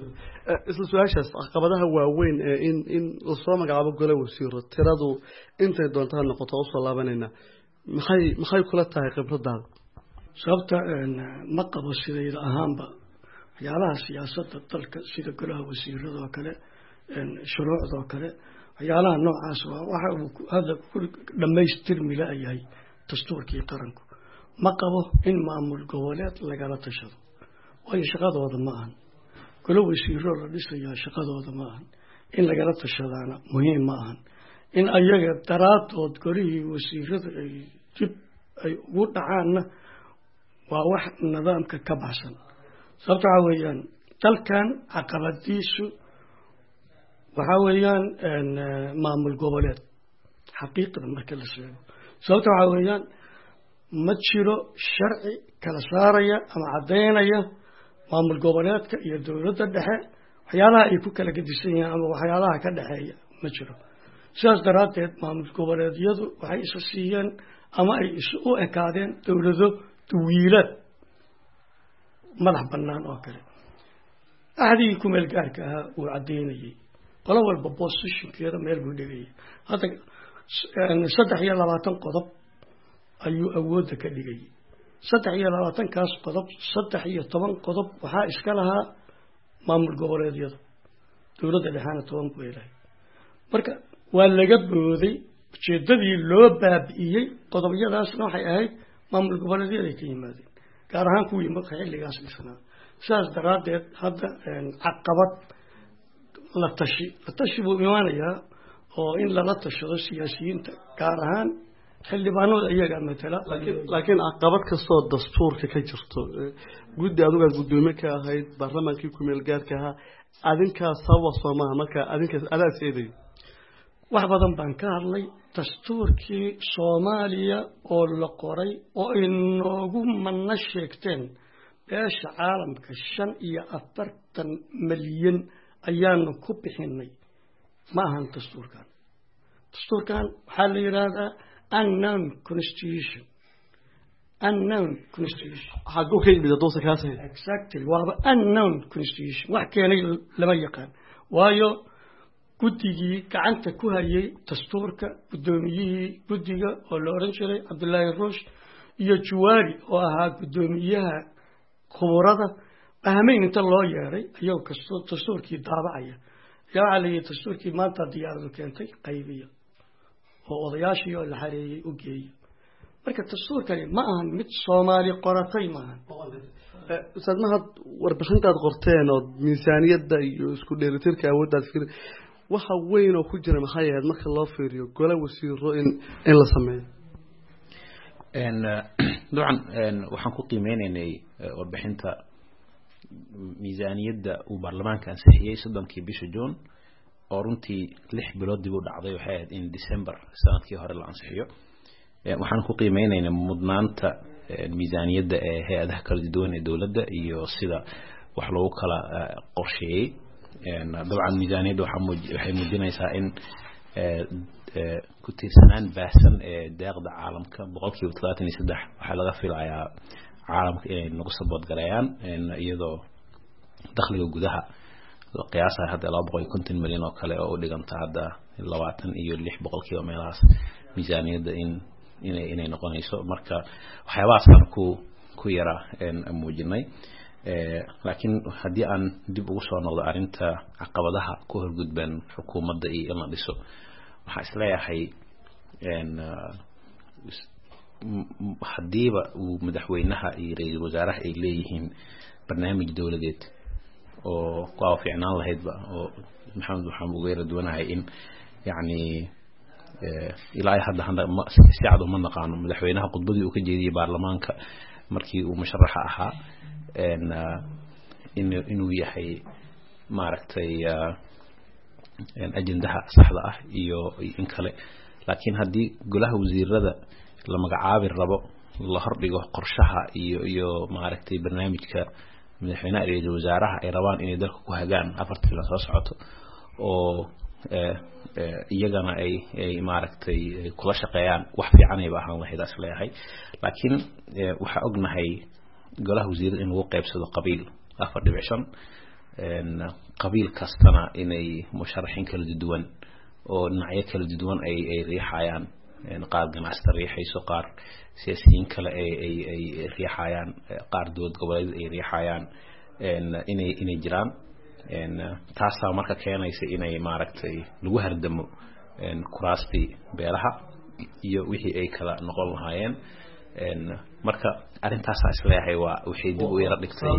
S8: isla su'aashaas caqabadaha waaweyn ee in in la soo magacaabo gole wasiiro tiradu intay doontaan noqoto oo soo laabanayna maxay maxay kula tahay khibradaada
S4: sababta ma qabo sidayda ahaanba waxyaalaha siyaasadda dalka sida golaha wasiirada oo kale shuruucda oo kale waxyaalaha noocaas waa waxa uu hadda ku dhamaystirmi la yahay dastuurkii qaranku ma qabo in maamul goboleed lagala tashado way shaqadooda ma ahan golo wasiiro la dhisayaa shaqadooda ma ahan in lagala tashadaana muhiim ma ahan in ayaga daraadood golihii wasiirada ay dib ay ugu dhacaanna waa wax nidaamka ka baxsan sababta waxa weeyaan dalkan caqabadiisu waxa weeyaan maamul goboleed xaqiiqda marka la sheego sababta waxa weeyaan ma jiro sharci kala saaraya ama cadeynaya maamul goboleedka iyo dowladda dhexe waxyaalaha ay ku kala gedisan yihiin ama waxyaalaha ka dhaxeeya ma jiro sidaas daraadeed maamul goboleedyadu waxay isu siiyeen ama ay isu u ekaadeen dowlado duwiilad madax bannaan oo kale ahdigii ku meel gaarka ahaa uu cadeynayay qolo walba positionkeeda meel buu dhigayay hadda saddex iyo labaatan qodob ayuu awoodda ka dhigayay saddex iyo labaatan kaas qodob saddex iyo toban qodob waxaa iska lahaa maamul goboleedyada dowladda dhexaana toban buu leeyahay marka waa laga booday ujeedadii loo baabi'iyey qodobyadaasna waxay ahayd maamul goboleedyada ka yimaadeen gaar ahaan kuwii marka xilligaas dhisnaa sidaas daraadeed hadda caqabad la tashi la tashi buu imaanayaa oo in lala tashado siyaasiyiinta gaar ahaan xildhibaanada iyaga matala
S8: laakiin caqabad kastoo dastuurka ka jirto guddi adiga gudoomiye ka ahayd baarlamaankii ku meel gaarka ahaa adinkaa sababa Soomaaliya marka adinka adaa seeday
S4: wax badan baan ka hadlay dastuurkii Soomaaliya oo la qoray oo inoogu manna sheegteen beesha caalamka shan iyo afartan milyan ayaanu ku bixinay ma ahan dastuurkan dastuurkan waxaa la yiraahdaa unknown constitution unknown constitution
S8: hadduu ka yimid doosa kaas
S4: exactly waa unknown constitution wax keenay lama yaqaan waayo guddigii gacanta ku hayay dastuurka gudoomiyihii guddiga oo la oran jiray Cabdullaahi Ruush iyo Juwaari oo ahaa gudoomiyaha khubarada ahmeyn inta loo yeeray ayuu kasto dastuurkii daabacaya yaa cali dastuurkii maanta diyaaradu keentay qaybiya oo odayaashii oo la xareeyay u geeyay
S8: marka dastuurkani ma ahan mid Soomaali qoratay maahan ustaad mahad warbixintaad qorteen oo miisaaniyadda iyo isku dheelitirka awooddaad fikir waxa weyn oo ku jira maxay ahayd marka loo fiiriyo gole wasiiro in in la sameeyo
S9: een dabcan een waxaan ku qiimeynaynay warbixinta miisaaniyadda uu baarlamaanka ansixiyay soddonkii bisha June oo runtii lix bilood dib u dhacday waxay ahayd in December sanadkii hore la ansixiyo waxaan ku qiimeynaynaa mudnaanta miisaaniyadda ee hay'adaha kala duwan ee dawladda iyo sida wax loogu kala qorsheeyay een dabcan miisaaniyadda waxay muujinaysaa in ku tiirsanaan baahsan ee deeqda caalamka boqolkiiba todobaatan iyo saddex waxaa laga filayaa caalamka inay nagu sabood galayaan iyadoo dakhliga gudaha qiyaasa hadda laba boqol iyo konton milyan oo kale oo u dhiganta hadda labaatan iyo lix boqolkiiba meelahaas miisaaniyadda in inay inay noqonayso marka waxyaabahaasaan ku ku yara muujinay laakiin haddii aan dib ugu soo noqdo arrinta caqabadaha ku horgudban xukuumadda iyo in la dhiso waxaa isleeyahay haddiiba uu madaxweynaha iyo ra'iisul wasaaraha ay leeyihiin barnaamij dawladeed oo waa fiicnaan lahaydba oo maxamed waxaan ugu yara duwanahay in yacni ilaa hadda hadda si cad uma naqaano madaxweynaha khudbadii uu ka jeediyay baarlamaanka markii uu musharaxa ahaa in inuu yahay maaragtay ajendaha saxda ah iyo in kale laakiin haddii golaha wasiirada la magacaabi rabo la hordhigo qorshaha iyo iyo maaragtay barnaamijka madaxweynaha iyo wasaaraha ay rabaan inay dalka ku hagaan afartii la soo socoto oo iyagana ay ay maaragtay kula shaqeeyaan wax fiican ay baahan lahayd asleeyahay laakiin waxa ognahay golaha wasiirada in lagu qaybsado qabiil afar dhibic shan qabiil kastana inay musharaxiin kala duwan oo dhinacyo kala duwan ay ay riixayaan qaar ganacsato riixayso qaar siyaasiyiin kale ay ay ay riixayaan qaar dowlad goboleed ay riixayaan inay inay jiraan taasaa marka keenaysa inay maaragtay lagu hardamo kuraastii beelaha iyo wixii ay kala noqon lahaayeen marka arrintaas isleeyahay waa wixii dib u yara dhigtay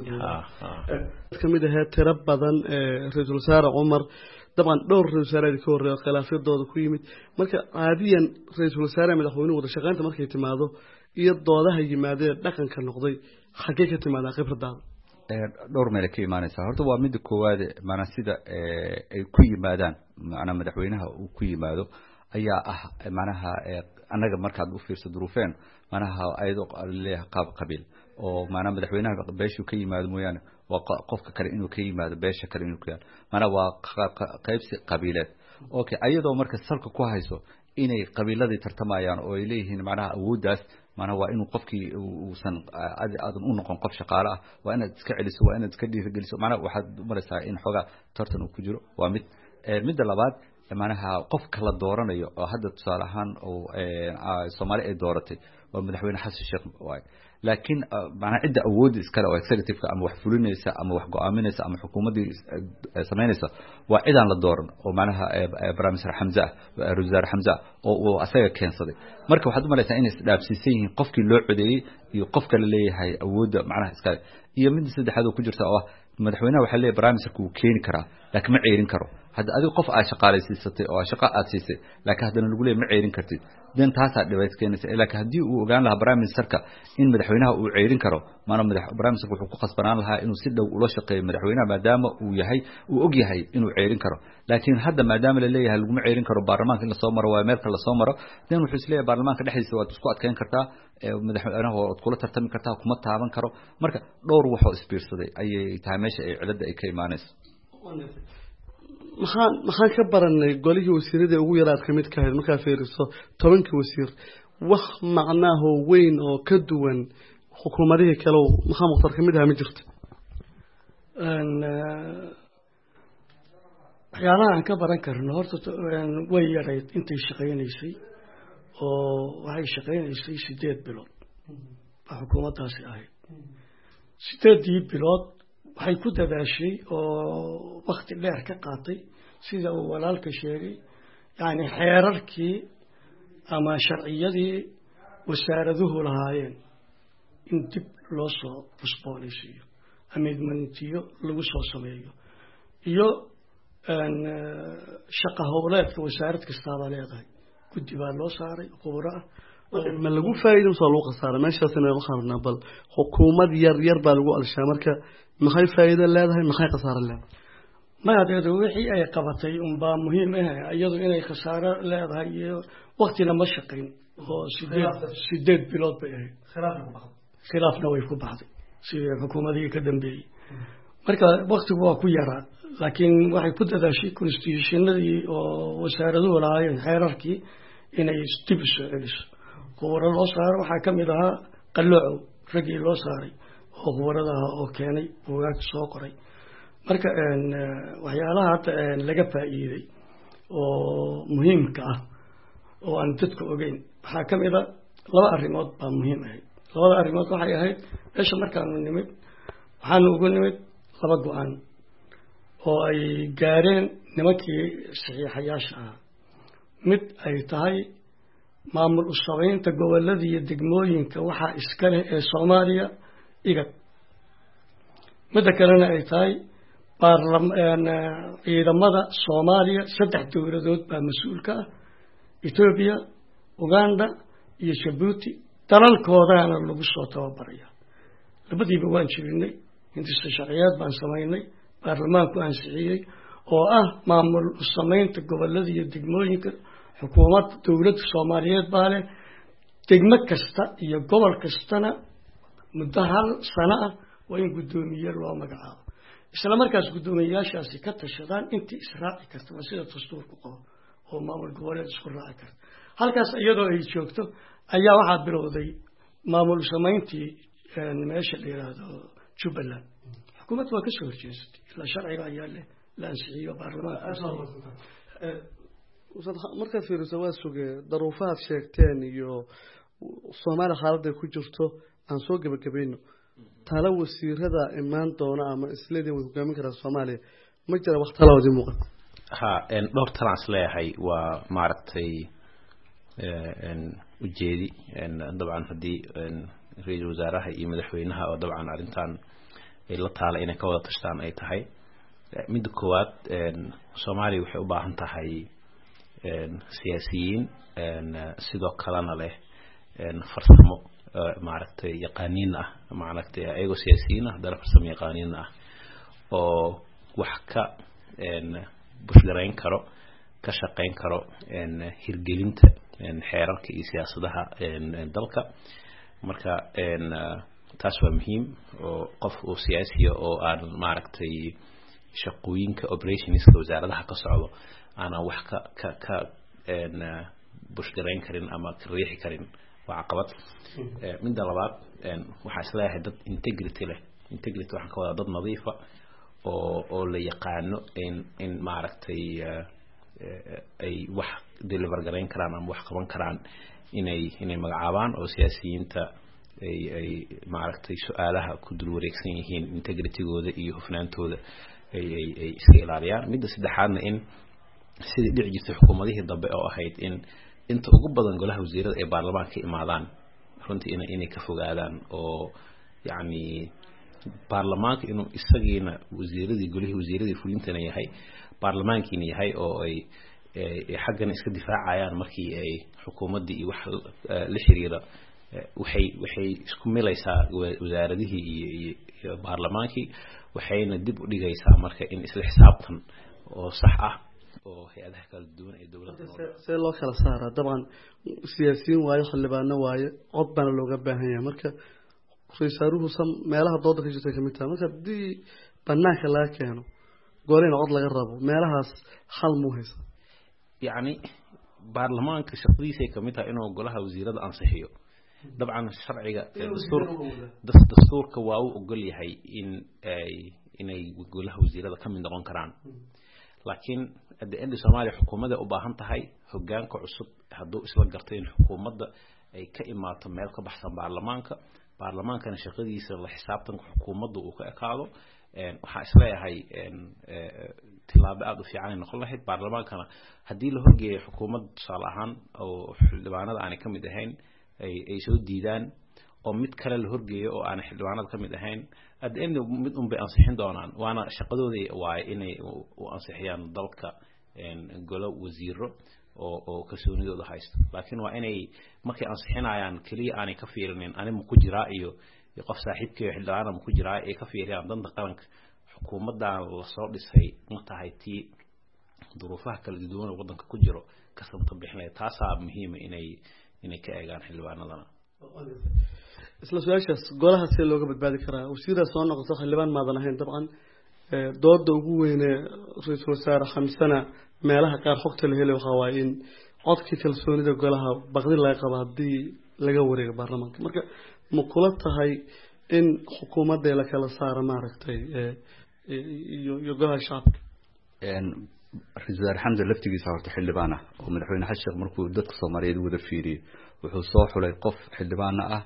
S8: kamid ah tiro badan ra'iisul wasaare Umar dabcan dhowr ra'iisul wasaare ka horeeyay khilaafyadooda ku yimid marka caadiyan ra'iisul wasaare madaxweynuhu wada shaqaynta markay timaado iyo doodaha yimaadeen dhaqanka noqday xagee ka timaada khibradaada
S3: dhowr meel ka imaanaysa horta waa mid koowaad maana sida ay ku yimaadaan maana madaxweynaha uu ku yimaado ayaa ah maanaha anaga markaad u fiirso duruufeen maanaha ayado leeyahay qaab qabiil oo maana madaxweynaha beeshu ka yimaado mooyaan waa qofka kale inuu ka yimaado beesha kale inuu ka yaalo maana waa qaybsi qabiileed okay ayadoo marka salka ku hayso inay qabiiladii tartamayaan oo ay leeyihiin maanaha awooddaas maanaha waa inuu qofkii uusan aadan u noqon qof shaqaale ah waa inaad iska celiso waa inaad iska dhiirigeliso maanaha waxaad maraysaa in xogaa tartan uu ku jiro waa mid midda labaad maanaha qofka la dooranayo oo hadda tusaale ahaan oo Soomaali ay dooratay waa madaxweyne Xasan Sheekh waay laakiin maana cidda awood iskale oo executive ama wax fulinaysa ama wax go'aaminaysa ama xukuumadii sameynaysa waa cidaan la dooran oo maanaha Prime Minister Hamza Ra'iisul Hamza oo asaga keensaday marka waxaad u malaysaa inay isdhaafsiisan yihiin qofkii loo codeeyay iyo qofka la leeyahay awoodda maanaha iskale iyo mid saddexaad oo ku jirta oo madaxweynaha waxa leeyahay Prime Minister uu keeni karaa laakiin ma ceerin karo hadda adiga qof aad shaqaalaysiisatay oo shaqo aad siisay laakiin haddana lagu leeyahay ma ceerin kartid dan taasa dhibaat keenaysa laakiin haddii uu ogaan lahaa Prime Ministerka in madaxweynaha uu ceerin karo maana madax Prime Minister wuxuu ku qasbanaan lahaa inuu si dhow ula shaqeeyo madaxweynaha maadaama uu yahay uu og yahay inuu ceerin karo laakiin hadda maadaama la leeyahay lagu ma ceerin karo baarlamaanka in la soo maro waa meelka la soo maro dan wuxuu isleeyahay baarlamaanka dhexdiisa waad isku adkeyn kartaa madaxweynaha waad kula tartami kartaa kuma taaban karo marka dhowr waxoo isbiirsaday ayay tahay meesha ay cilada ay ka imaanayso
S8: maxaan maxaan ka baranay golihii wasiirada ugu yaraad ka mid ka ahayd markaa fiiriso tobankii wasiir wax macnaaho weyn oo ka duwan xukuumadihii kale maxaa muqtar ka mid ahaa ma jirto
S4: waxyaalaha aan ka baran karno horta way yarayd intay shaqaynaysay oo waxay shaqaynaysay sideed bilood waa xukuumaddaasi ahayd sideedii bilood waxay ku dadaashay oo waqti dheer ka qaatay sida uu walaalka sheegay yani xeerarkii ama sharciyadii wasaaraduhu lahaayeen in dib loo soo cusboonaysiiyo amidmantiyo lagu soo sameeyo iyo shaqa howleedka wasaarad kastaaba leedahay guddi baa loo saaray khubaro ah
S8: ma lagu faa'iido soo loo qasaaray meeshaasina lagu qarnaa bal xukuumad yar yar baa lagu alshaa marka maxay faa'iido leedahay maxay khasaaro leedahay
S4: ma adeedo wixii ay qabatay un baa muhiim ah iyadu inay khasaaro leedahay iyo waqtina ma shaqayn oo sideed sideed bilood bay ahayd khilaafna way ku baxday sidii xukuumadii ka dambeeyay marka waqtigu waa ku yaraa laakiin waxay ku dadaashay constitutionadii oo wasaaraduhu lahaayeen xeerarkii inay dib u soo celiso khubaro loo saaro waxaa ka mid ahaa qaloocow raggii loo saaray oo khubaradaha oo keenay buugaagta soo qoray marka waxyaalaha hadda laga faa'iiday oo muhiimka ah oo aan dadka ogeyn waxaa ka mid a laba arrimood baa muhiim ahayd labada arrimood waxay ahayd meesha markaanu nimid waxaanu ugu nimid laba go-aan oo ay gaareen nimankii saxiixayaasha ahaa mid ay tahay maamul u samaynta gobolada iyo degmooyinka waxaa iska leh ee Soomaaliya igad midda kalena ay tahay baarlamaan ciidamada Soomaaliya saddex dowladood baa mas'uulka ah Ethiopia Uganda iyo Djibouti dalalkoodana lagu soo tababaraya labadiiba waan jirinay inta sharciyaad baan samaynay baarlamaanku ansixiyay oo ah maamul u samaynta gobolada iyo degmooyinka xukuumadda dowladda Soomaaliyeed baa leh degmo kasta iyo gobol kastana muddo hal sano ah waa in guddoomiye loo magacaabo isla markaas guddoomiyayaashaasi ka tashadaan intii israaci karta waa sida dastuurku qabo oo maamul goboleed isku raaci karta halkaas iyadoo ay joogto ayaa waxaa bilowday maamul samayntii meesha la yiraahdo Jubbaland xukuumaddu waa ka soo horjeestay ilaa sharciga ayaa leh la ansixiyo baarlamaanka
S8: marka fiiriso waa sugay daruufaad sheegteen iyo Soomaaliya xaaladda ku jirto aan soo gabagabayno tala wasiirada imaan doona ama isleedii way hogaamin karaan Soomaaliya ma jira waqti la wadi muuqan
S9: ha en dhowr talaan isleeyahay waa maaragtay en ujeedi en dabcan hadii ra'iisul wasaaraha iyo madaxweynaha oo dabcan arintan ay la taala inay ka wada tashtaan ay tahay mid koowaad en Soomaaliya waxay u baahan tahay en siyaasiyiin en sidoo kalena leh en farsamo maaragtay yaqaaniin ah maaragtay ayagoo siyaasiyiin ah dal farsamo yaqaaniin ah oo wax ka en bushgarayn karo ka shaqayn karo en hirgelinta en xeerarka iyo siyaasadaha en dalka marka en taas waa muhiim oo qof oo siyaasi oo aan maaragtay shaqooyinka operationska wasaaradaha ka socdo ana wax ka ka ka en bushgarayn karin ama ka riixi karin waa caqabad midda labaad en waxa isleeyahay dad integrity leh integrity waxaan ka wadaa dad nadiif ah oo oo la yaqaano in in maaragtay ay wax deliver gareyn karaan ama wax qaban karaan inay inay magacaabaan oo siyaasiyiinta ay ay maaragtay su'aalaha ku dul wareegsan yihiin integritygooda iyo hufnaantooda ay ay ay iska ilaaliyaan midda saddexaadna in sidii dhici jirtay xukuumadihii dambe oo ahayd in inta ugu badan golaha wasiirada ee baarlamaanka ka imaadaan runtii inay inay ka fogaadaan oo yaani baarlamaanka inuu isagiina wasiiradii golihii wasiiradii fulintana yahay baarlamaankiina yahay oo ay xaggan iska difaacayaan markii ay xukuumadii iyo wax la xiriira waxay waxay isku milaysaa wasaaradihii iyo iyo baarlamaankii waxayna dib u dhigaysaa marka in isla xisaabtan oo sax ah oo hay'adaha kala duwan ee dawladda
S8: see loo kala saaraa dabcan siyaasiyiin waayo xildhibaano waayo cod bana looga baahan yahay marka ra'iisul sam meelaha dooda ka jirta kamid tahay marka hadii banaanka laga keeno goolina cod laga rabo meelahaas hal muu haysa
S9: yani baarlamaanka shaqadiisa ay kamid tahay inuu golaha wasiirada ansixiyo dabcan sharciga dastuurka waa uu ogol yahay in ay inay golaha wasiirada kamid noqon karaan laakiin hadda in Soomaaliya xukuumadda u baahan tahay hoggaanka cusub haduu isla gartay in xukuumadda ay ka imaato meel ka baxsan baarlamaanka baarlamaankana shaqadiisa la xisaabtanka xukuumadda uu ka ekaado een waxa isleeyahay een tilaabo aad u fiican noqon lahayd baarlamaankana hadii la horgeeyo xukuumad tusaale ahaan oo xildhibaanada aan ka mid ahayn ay ay soo diidaan oo mid kale la horgeeyo oo aan xildhibaanada ka mid ahayn adeen mid un bay ansixin doonaan waana shaqadoodii waa inay u ansixiyaan dalka een golo wasiiro oo oo kalsoonidooda haysto laakiin waa inay markay ansixinayaan kaliya aanay ka fiirinin anima ku jiraa iyo qof saaxiibkii xildhibaanada ma ku jiraa ee ka fiiriyaan danta qaranka xukuumadda la soo dhisay ma tahay tii duruufaha kala duwan ee wadanka ku jiro ka sabta bixinay taas aa muhiim inay inay ka eegaan xildhibaanadana
S8: isla su'aashaas golaha si looga badbaadi karaa wasiirada soo noqoto xildhibaan maadan ahayn dabcan dooda ugu weyn ee ra'iisul wasaare xamsana meelaha qaar xogta la helay waxa waaye in codkii kalsoonida golaha baqdi laga qabo haddii laga wareego baarlamaanka marka ma kula tahay in xukuumadda la kala saaro maaragtay iyo iyo golaha shacabka
S3: ra'iisul wasaare xamse laftigiisa horta xildhibaan ah oo madaxweyne xasan sheekh markuu dadka Soomaaliyeed wada fiiriyay wuxuu soo xulay qof xildhibaan ah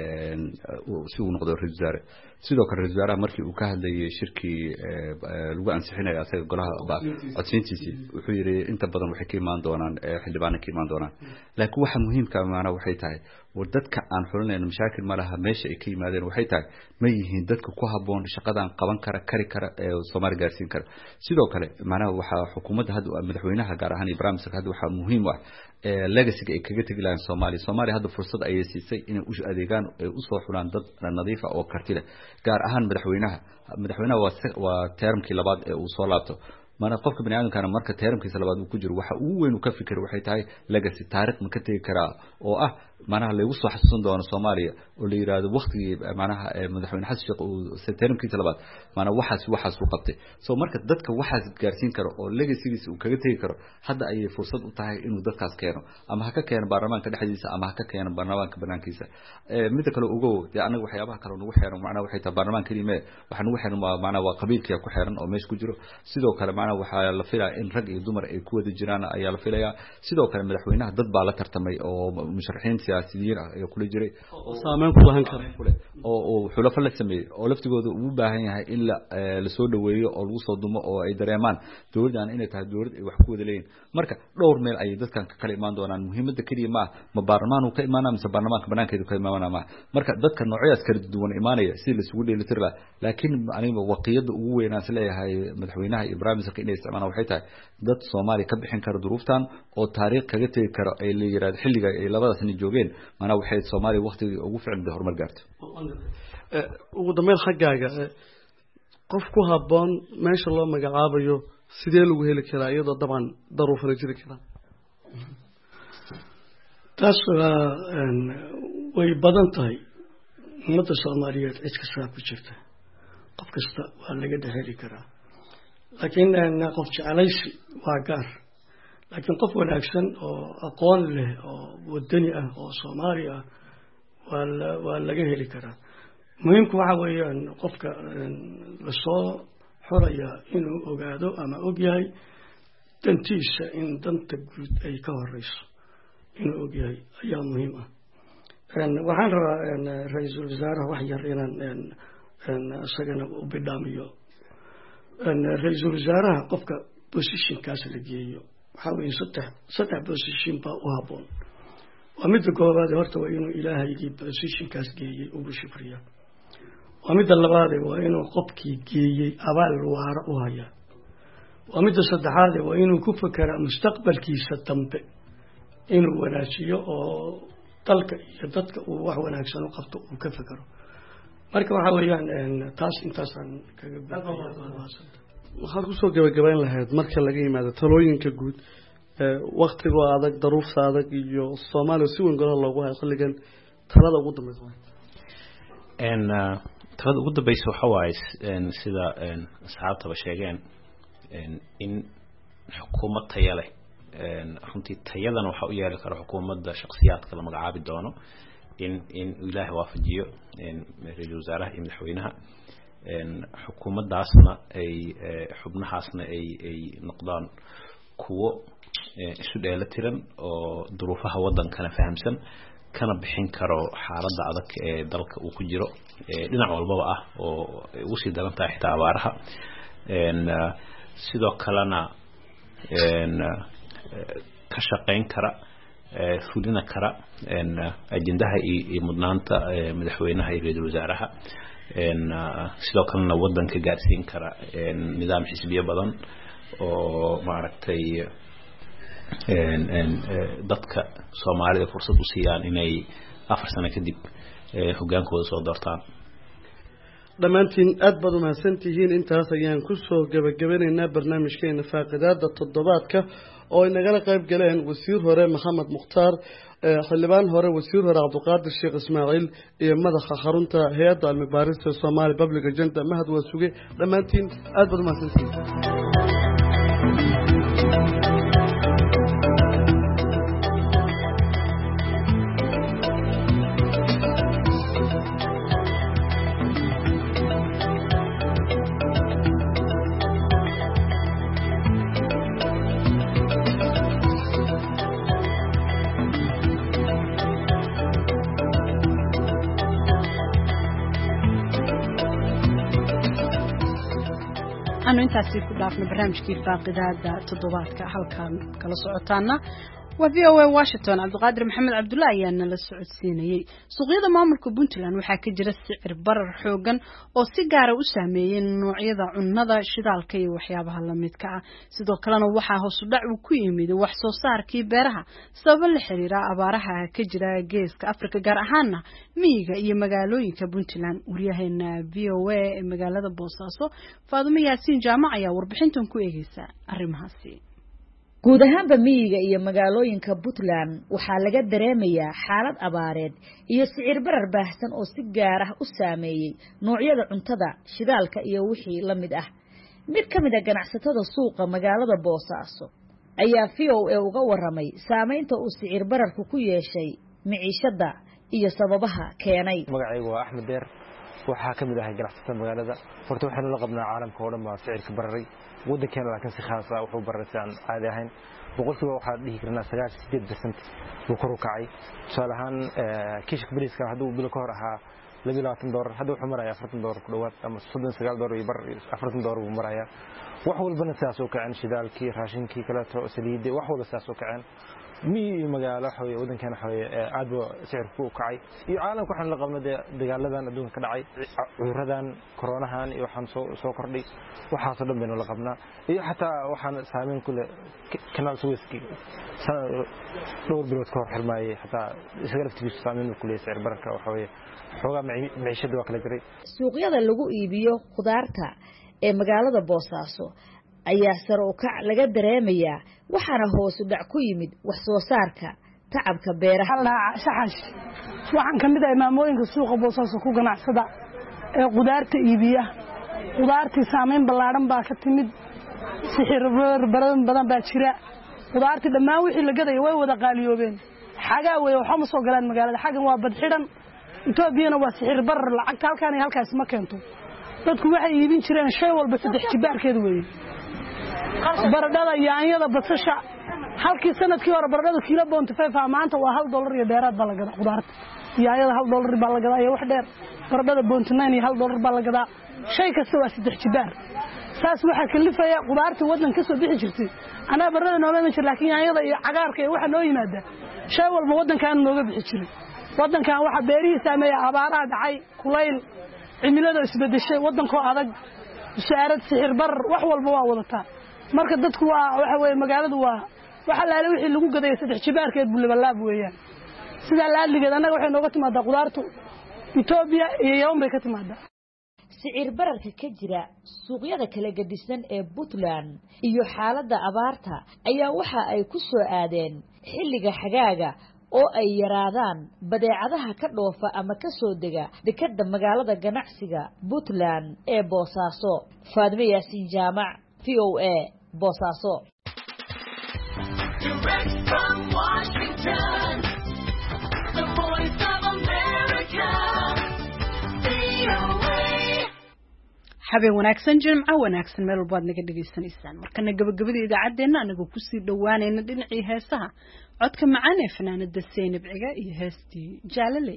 S3: si uu noqdo ra'iisul wasaare sidoo kale ra'iisul wasaaraha markii uu ka hadlayay shirkii lagu ansixinayo asaga golaha codsiintiisii wuxuu yiri inta badan waxay ka imaan doonaan xildhibaanka ka imaan doonaan laakiin waxa muhiimka maana waxay tahay war dadka aan xulinayno mashaakil ma laha meesha ay ka yimaadeen waxay tahay ma yihiin dadka ku haboon shaqadan qaban kara kari kara ee Soomaali gaarsiin kara sidoo kale maana waxa xukuumadda hadda madaxweynaha gaar ahaan Ibrahim Saka hadda waxa muhiim ah legacy ay kaga tagi lahayn Soomaali Soomaali hadda fursad ay siisay inay u adeegaan ay u soo xulaan dad nadiif ah oo karti leh gaar ahaan madaxweynaha madaxweynaha waa termkii labaad ee uu soo laabto mana qofka bani aadamkana marka teeramkiisa labaad uu ku jiro waxa uu weyn u ka fikir waxay tahay legacy taariikh ma ka tagi karaa oo ah manaha lagu soo xasuusan doono Soomaaliya oo la yiraahdo waqtigii manaha madaxweyne xasan sheekh uu teeramkiisa labaad mana waxaas waxaas uu qabtay soo marka dadka waxaas gaarsiin karo oo legacygiisa uu kaga tagi karo hadda ay fursad u tahay inuu dadkaas keeno ama ha ka keeno baarlamaanka dhexdiisa ama ha ka keeno baarlamaanka banaankiisa ee mid kale ugu anaga waxyaabaha kale ugu xeeran macna waxay tahay baarlamaanka kaliya waxaan ugu xeeran macna waa qabiilkiisa ku xeeran oo meesh ku jiro sidoo kale macna waxa la filayaa in rag iyo dumar ay ku wada jiraan ayaa la filayaa sidoo kale madaxweynaha dad baa la tartamay oo musharaxiin siyaasiyiin ah ayaa kula jiray
S8: oo saameyn ku lahan kara
S3: oo oo xulafo la sameeyay oo laftigooda uu baahan yahay in la la soo dhaweeyo oo lagu soo dumo oo ay dareemaan dawladdan inay tahay dawlad ay wax ku wada leeyihiin marka dhowr meel ay dadkan ka kala imaan doonaan muhiimadda kaliya ma ma baarlamaanku ka imaanaa mise baarlamaanka banaankeedu ka imaanaa ma marka dadka noocyadaas kala duwan imaanaya si la isugu dheelitir la laakiin aniga waqtiyada ugu weynaan leeyahay madaxweynaha Ibrahim Saka inay isticmaalaan waxay tahay dad Soomaali ka bixin kara duruuftan oo taariikh kaga tagi karo ay la yiraahdo xilliga ay labadaas nin joogeen mana waxay Soomaali waqtigii ugu fiican bay horumar gaartay
S8: ee ugu dambeyn xaggaaga qof ku haboon meesha loo magacaabayo sidee lagu heli karaa iyadoo dabcan daruufana jiri kara
S4: taas way badan tahay ummadda Soomaaliyeed cid kasta ku jirta qof kasta waa laga dhexeli karaa laakiin qof jeclaysi waa gaar laakiin qof wanaagsan oo aqoon leh oo wadani ah oo Soomaali ah waa waa laga heli karaa muhiimku waxa weeyaan qofka la soo xoraya inuu ogaado ama og yahay dantiisa in danta guud ay ka horeyso inuu og yahay ayaa muhiim ah waxaan rabaa ra'iisul wasaaraha wax yar inaan isagana u bidhaamiyo ra'iisul wasaaraha qofka positionkaas la geeyo waxa weeye saddex saddex position baa u haboon waa midda koowaad horta waa inuu ilaahaygi positionkaas geeyay ugu shukriya waa midda labaad waa inuu qofkii geeyay abaal waara u haya waa midda saddexaad waa inuu ku fekeraa mustaqbalkiisa dambe inuu wanaajiyo oo dalka iyo dadka uu wax wanaagsan u qabto uu ka fekero marka waxa weeyaan taas intaasaan kaga
S8: waxaad kusoo gabagabayn lahayd marka laga yimaado talooyinka guud waqtiga adag daruufta adag iyo Soomaaliya si weyn golaha loogu hayo xilligan talada ugu dambaysa
S9: en talada ugu dambaysa waxa waaye sida asxaabtaba sheegeen in xukuumad tayo leh runtii tayadana waxa u yeeli kara xukuumadda shakhsiyaadka la magacaabi doono in in ilaahay waafajiyo ra'iisul wasaaraha iyo madaxweynaha xukuumaddaasna ay xubnahaasna ay ay noqdaan kuwo isu dheelatiran oo duruufaha wadankana fahamsan kana bixin karo xaaladda adag ee dalka uu ku jiro dhinac walbaba ah oo ugu sii daran tahay xitaa abaaraha sidoo kalena ka shaqayn kara fulina kara ajendaha iyo mudnaanta madaxweynaha iyo ra'iisul wasaaraha sidoo kalena wadanka gaarsiin kara nidaam xisbiyo badan oo maaragtay dadka Soomaalida fursad u siiyaan inay afar sano kadib hogaankooda soo doortaan.
S8: dhammaantiin aad baad u mahadsantihiin intaas ayaan ku soo gabagabanaynaa barnaamijkeena faaqidaada toddobaadka oo ay nagala qayb galeen wasiir hore Maxamed Mukhtaar xildhibaan hore wasiir hore Cabduqaadir Sheekh Ismaaciil iyo madaxa xarunta hay'adda cilmi baarista Somali Public Agenda Mahad Wasuge dhammaantiin aad baad u mahadsantihiin.
S1: أنا أنت أسيب كلافنا برنامج كيف فاقدة تضباط كهالكان كلا سعطانا وفي أول واشنطن عبد القادر محمد عبد الله يانا للسعود سيني سوقيا مامرك بنتلان وحكي جرى السعر برر حوجن أو سيجارة وسامين نوعية عندا شدال كي وحيابها لمتكع سيدو كلنا وحها صدع وكيمي دو وحصو صار كي برها سبب الحريرة أبارها كجرى جيس كأفريقيا جرهانا ميجا إيه مجالوين كبنتلان وريهن في أو مجالات بوصاصو فاضمي ياسين جامعة يا وربحنتم كويسة الرمهاسي
S10: guud ahaanba miyiga iyo magaalooyinka Puntland waxaa laga dareemayaa xaalad abaareed iyo sicir barar baahsan oo si gaar ah u saameeyay noocyada cuntada shidaalka iyo wixii la mid ah mid ka mid ah ganacsatada suuqa magaalada Boosaaso ayaa V O A uga waramay saameynta uu sicir bararku ku yeeshay miciishada iyo sababaha keenay
S11: magacaygu waa Axmed Deer waxa ka mid ah ganacsatada magaalada horta waxaanu la qabnaa caalamka oo dhan baa sicirka bararay waddankeena laakiin si khaas ah wuxuu baraysan caadi ahayn boqolkiiba waxa dhihi karnaa sagaashan iyo siddeed percent uu kor u kacay tusaale ahaan kiishka bariiska hadduu bil ka hor ahaa laba iyo labaatan doolar hadda wuxuu marayaa afartan doolar ku dhawaad ama soddon iyo sagaal doolar iyo bar afartan doolar uu marayaa wax walbana sidaas oo kacay shidaalkii raashinkii kala too saliidii wax walba sidaas oo kacay مي مجال حوي ودن كان حوي عادوا سعر فوق كعي يعلم كحن لقبنا دجالدان دون كدعي عردان كورونا هان يوحنا سو سو كردي وحاصل بينه لقبنا إيه حتى وحنا سامين كل كنال سويسكي دور بلوت كور حرماي حتى سجلت تبي سامين كل سعر بركة وحوي حوجا معيشة دوا كلا جري
S10: سوق يدا لجو إيبيو خضارته مجالات بوساسو ayaa sar u kac laga dareemayaa waxaana hoos u dhac ku yimid wax soo saarka tacabka beeraha
S12: saxash waxaan kamid ah maamooyinka suuqa Boosaaso ku ganacsada ee qudaarta iibiya qudaartii saameyn ballaaran baa ka timid sixir baran badan baa jira qudaartii dhammaan wixii la gaday way wada qaaliyoobeen xagaa way waxa ma soo galaan magaalada xagan waa bad xiran Itoobiyana waa sixir barar lacagta halkaan iyo halkaas ma keento dadku waxay iibin jireen shay walba saddex jibaarkeed weey baradhada yaanyada basasha halkii sanadkii hore baradhada kiilo boonti five maanta waa hal dollar iyo dheeraad baa la gadaa qudaarta yaanyada hal dollar baa la gadaa iyo wax dheer baradhada boonti nine iyo hal dollar baa la gadaa shay kasta waa saddex jibaar saas waxa kalifaya qudaarta wadan ka soo bixi jirtay ana baradhada nooma ma jir laakiin yaanyada iyo cagaarka iyo waxa noo yimaada shay walba wadankan nooga bixi jiray wadankan waxa beerihiisa saameeya abaaraha dhacay kulayl cimilada isbedeshay wadankoo adag saarad sixir bar wax walba waa wadataa marka dadku waa waxa weey magaaladu waa waxa la leeyahay wixii lagu gaday saddex jibaarkeed buu laab weeyaan sida la adligeed anaga waxay nooga timaadaa qudaartu Itoobiya iyo yoom bay ka timaadaa
S10: sicir bararka ka jira suuqyada kala gadisan ee Puntland iyo xaaladda abaarta ayaa waxa ay ku soo aadeen xilliga xagaaga oo ay yaraadaan badeecadaha ka dhoofa ama ka soo dega dekada magaalada ganacsiga Puntland ee Boosaaso Faadime Yaasin Jaamac V O A Boosaaso Direct from Washington The Voice of America V O A
S1: habeen wanaagsan jimca wanaagsan meel walba aad naga dhageysanaysaan markana gabagabada idaacadeena anagu ku sii dhawaanayna dhinacii heesaha codka macaan ee fanaanada Zeynab Ciga iyo heestii Jaalale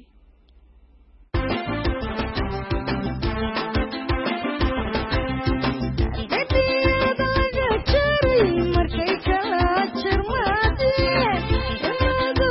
S13: markay kala jirmaadeen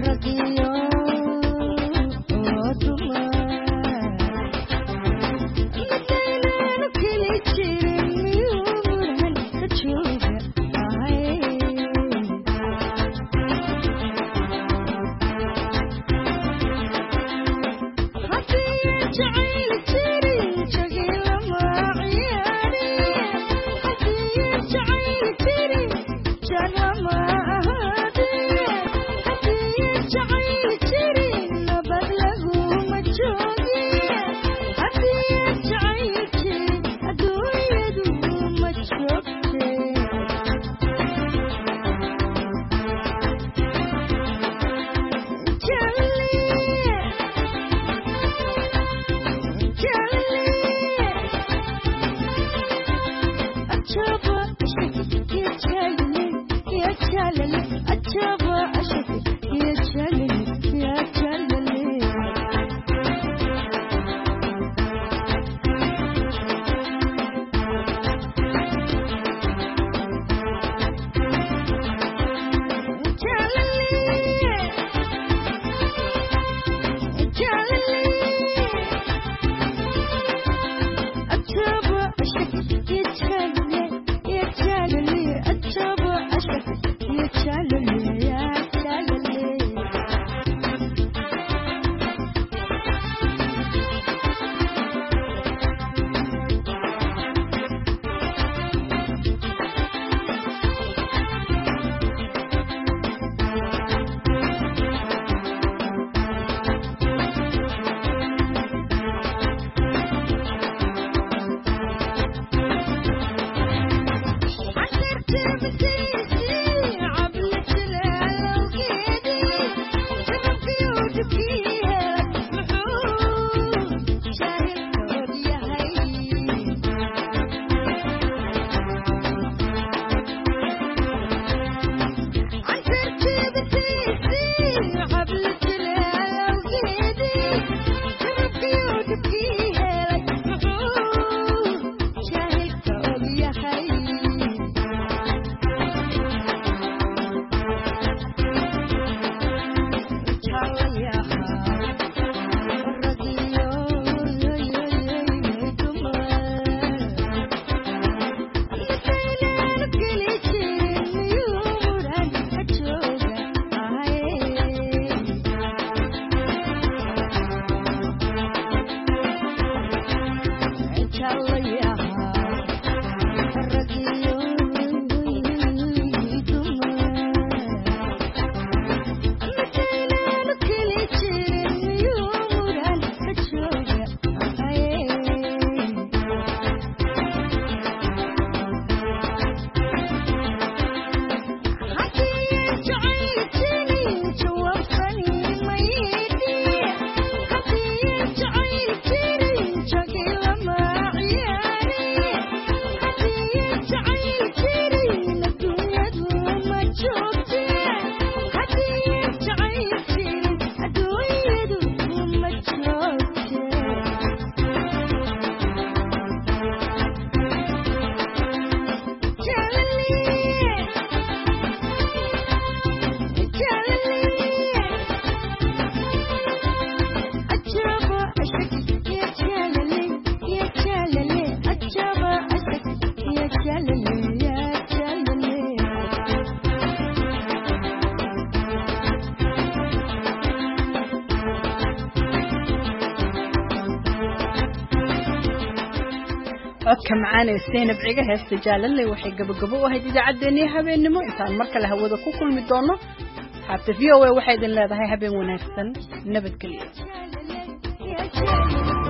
S1: codka macaan ee Zainab Ciga heesta jaalalay waxay gabagabo u ahayd idaacadeennii habeenimo intaan mar kale hawada ku kulmi doono haata V O A waxay idin leedahay habeen wanaagsan nabadgelyo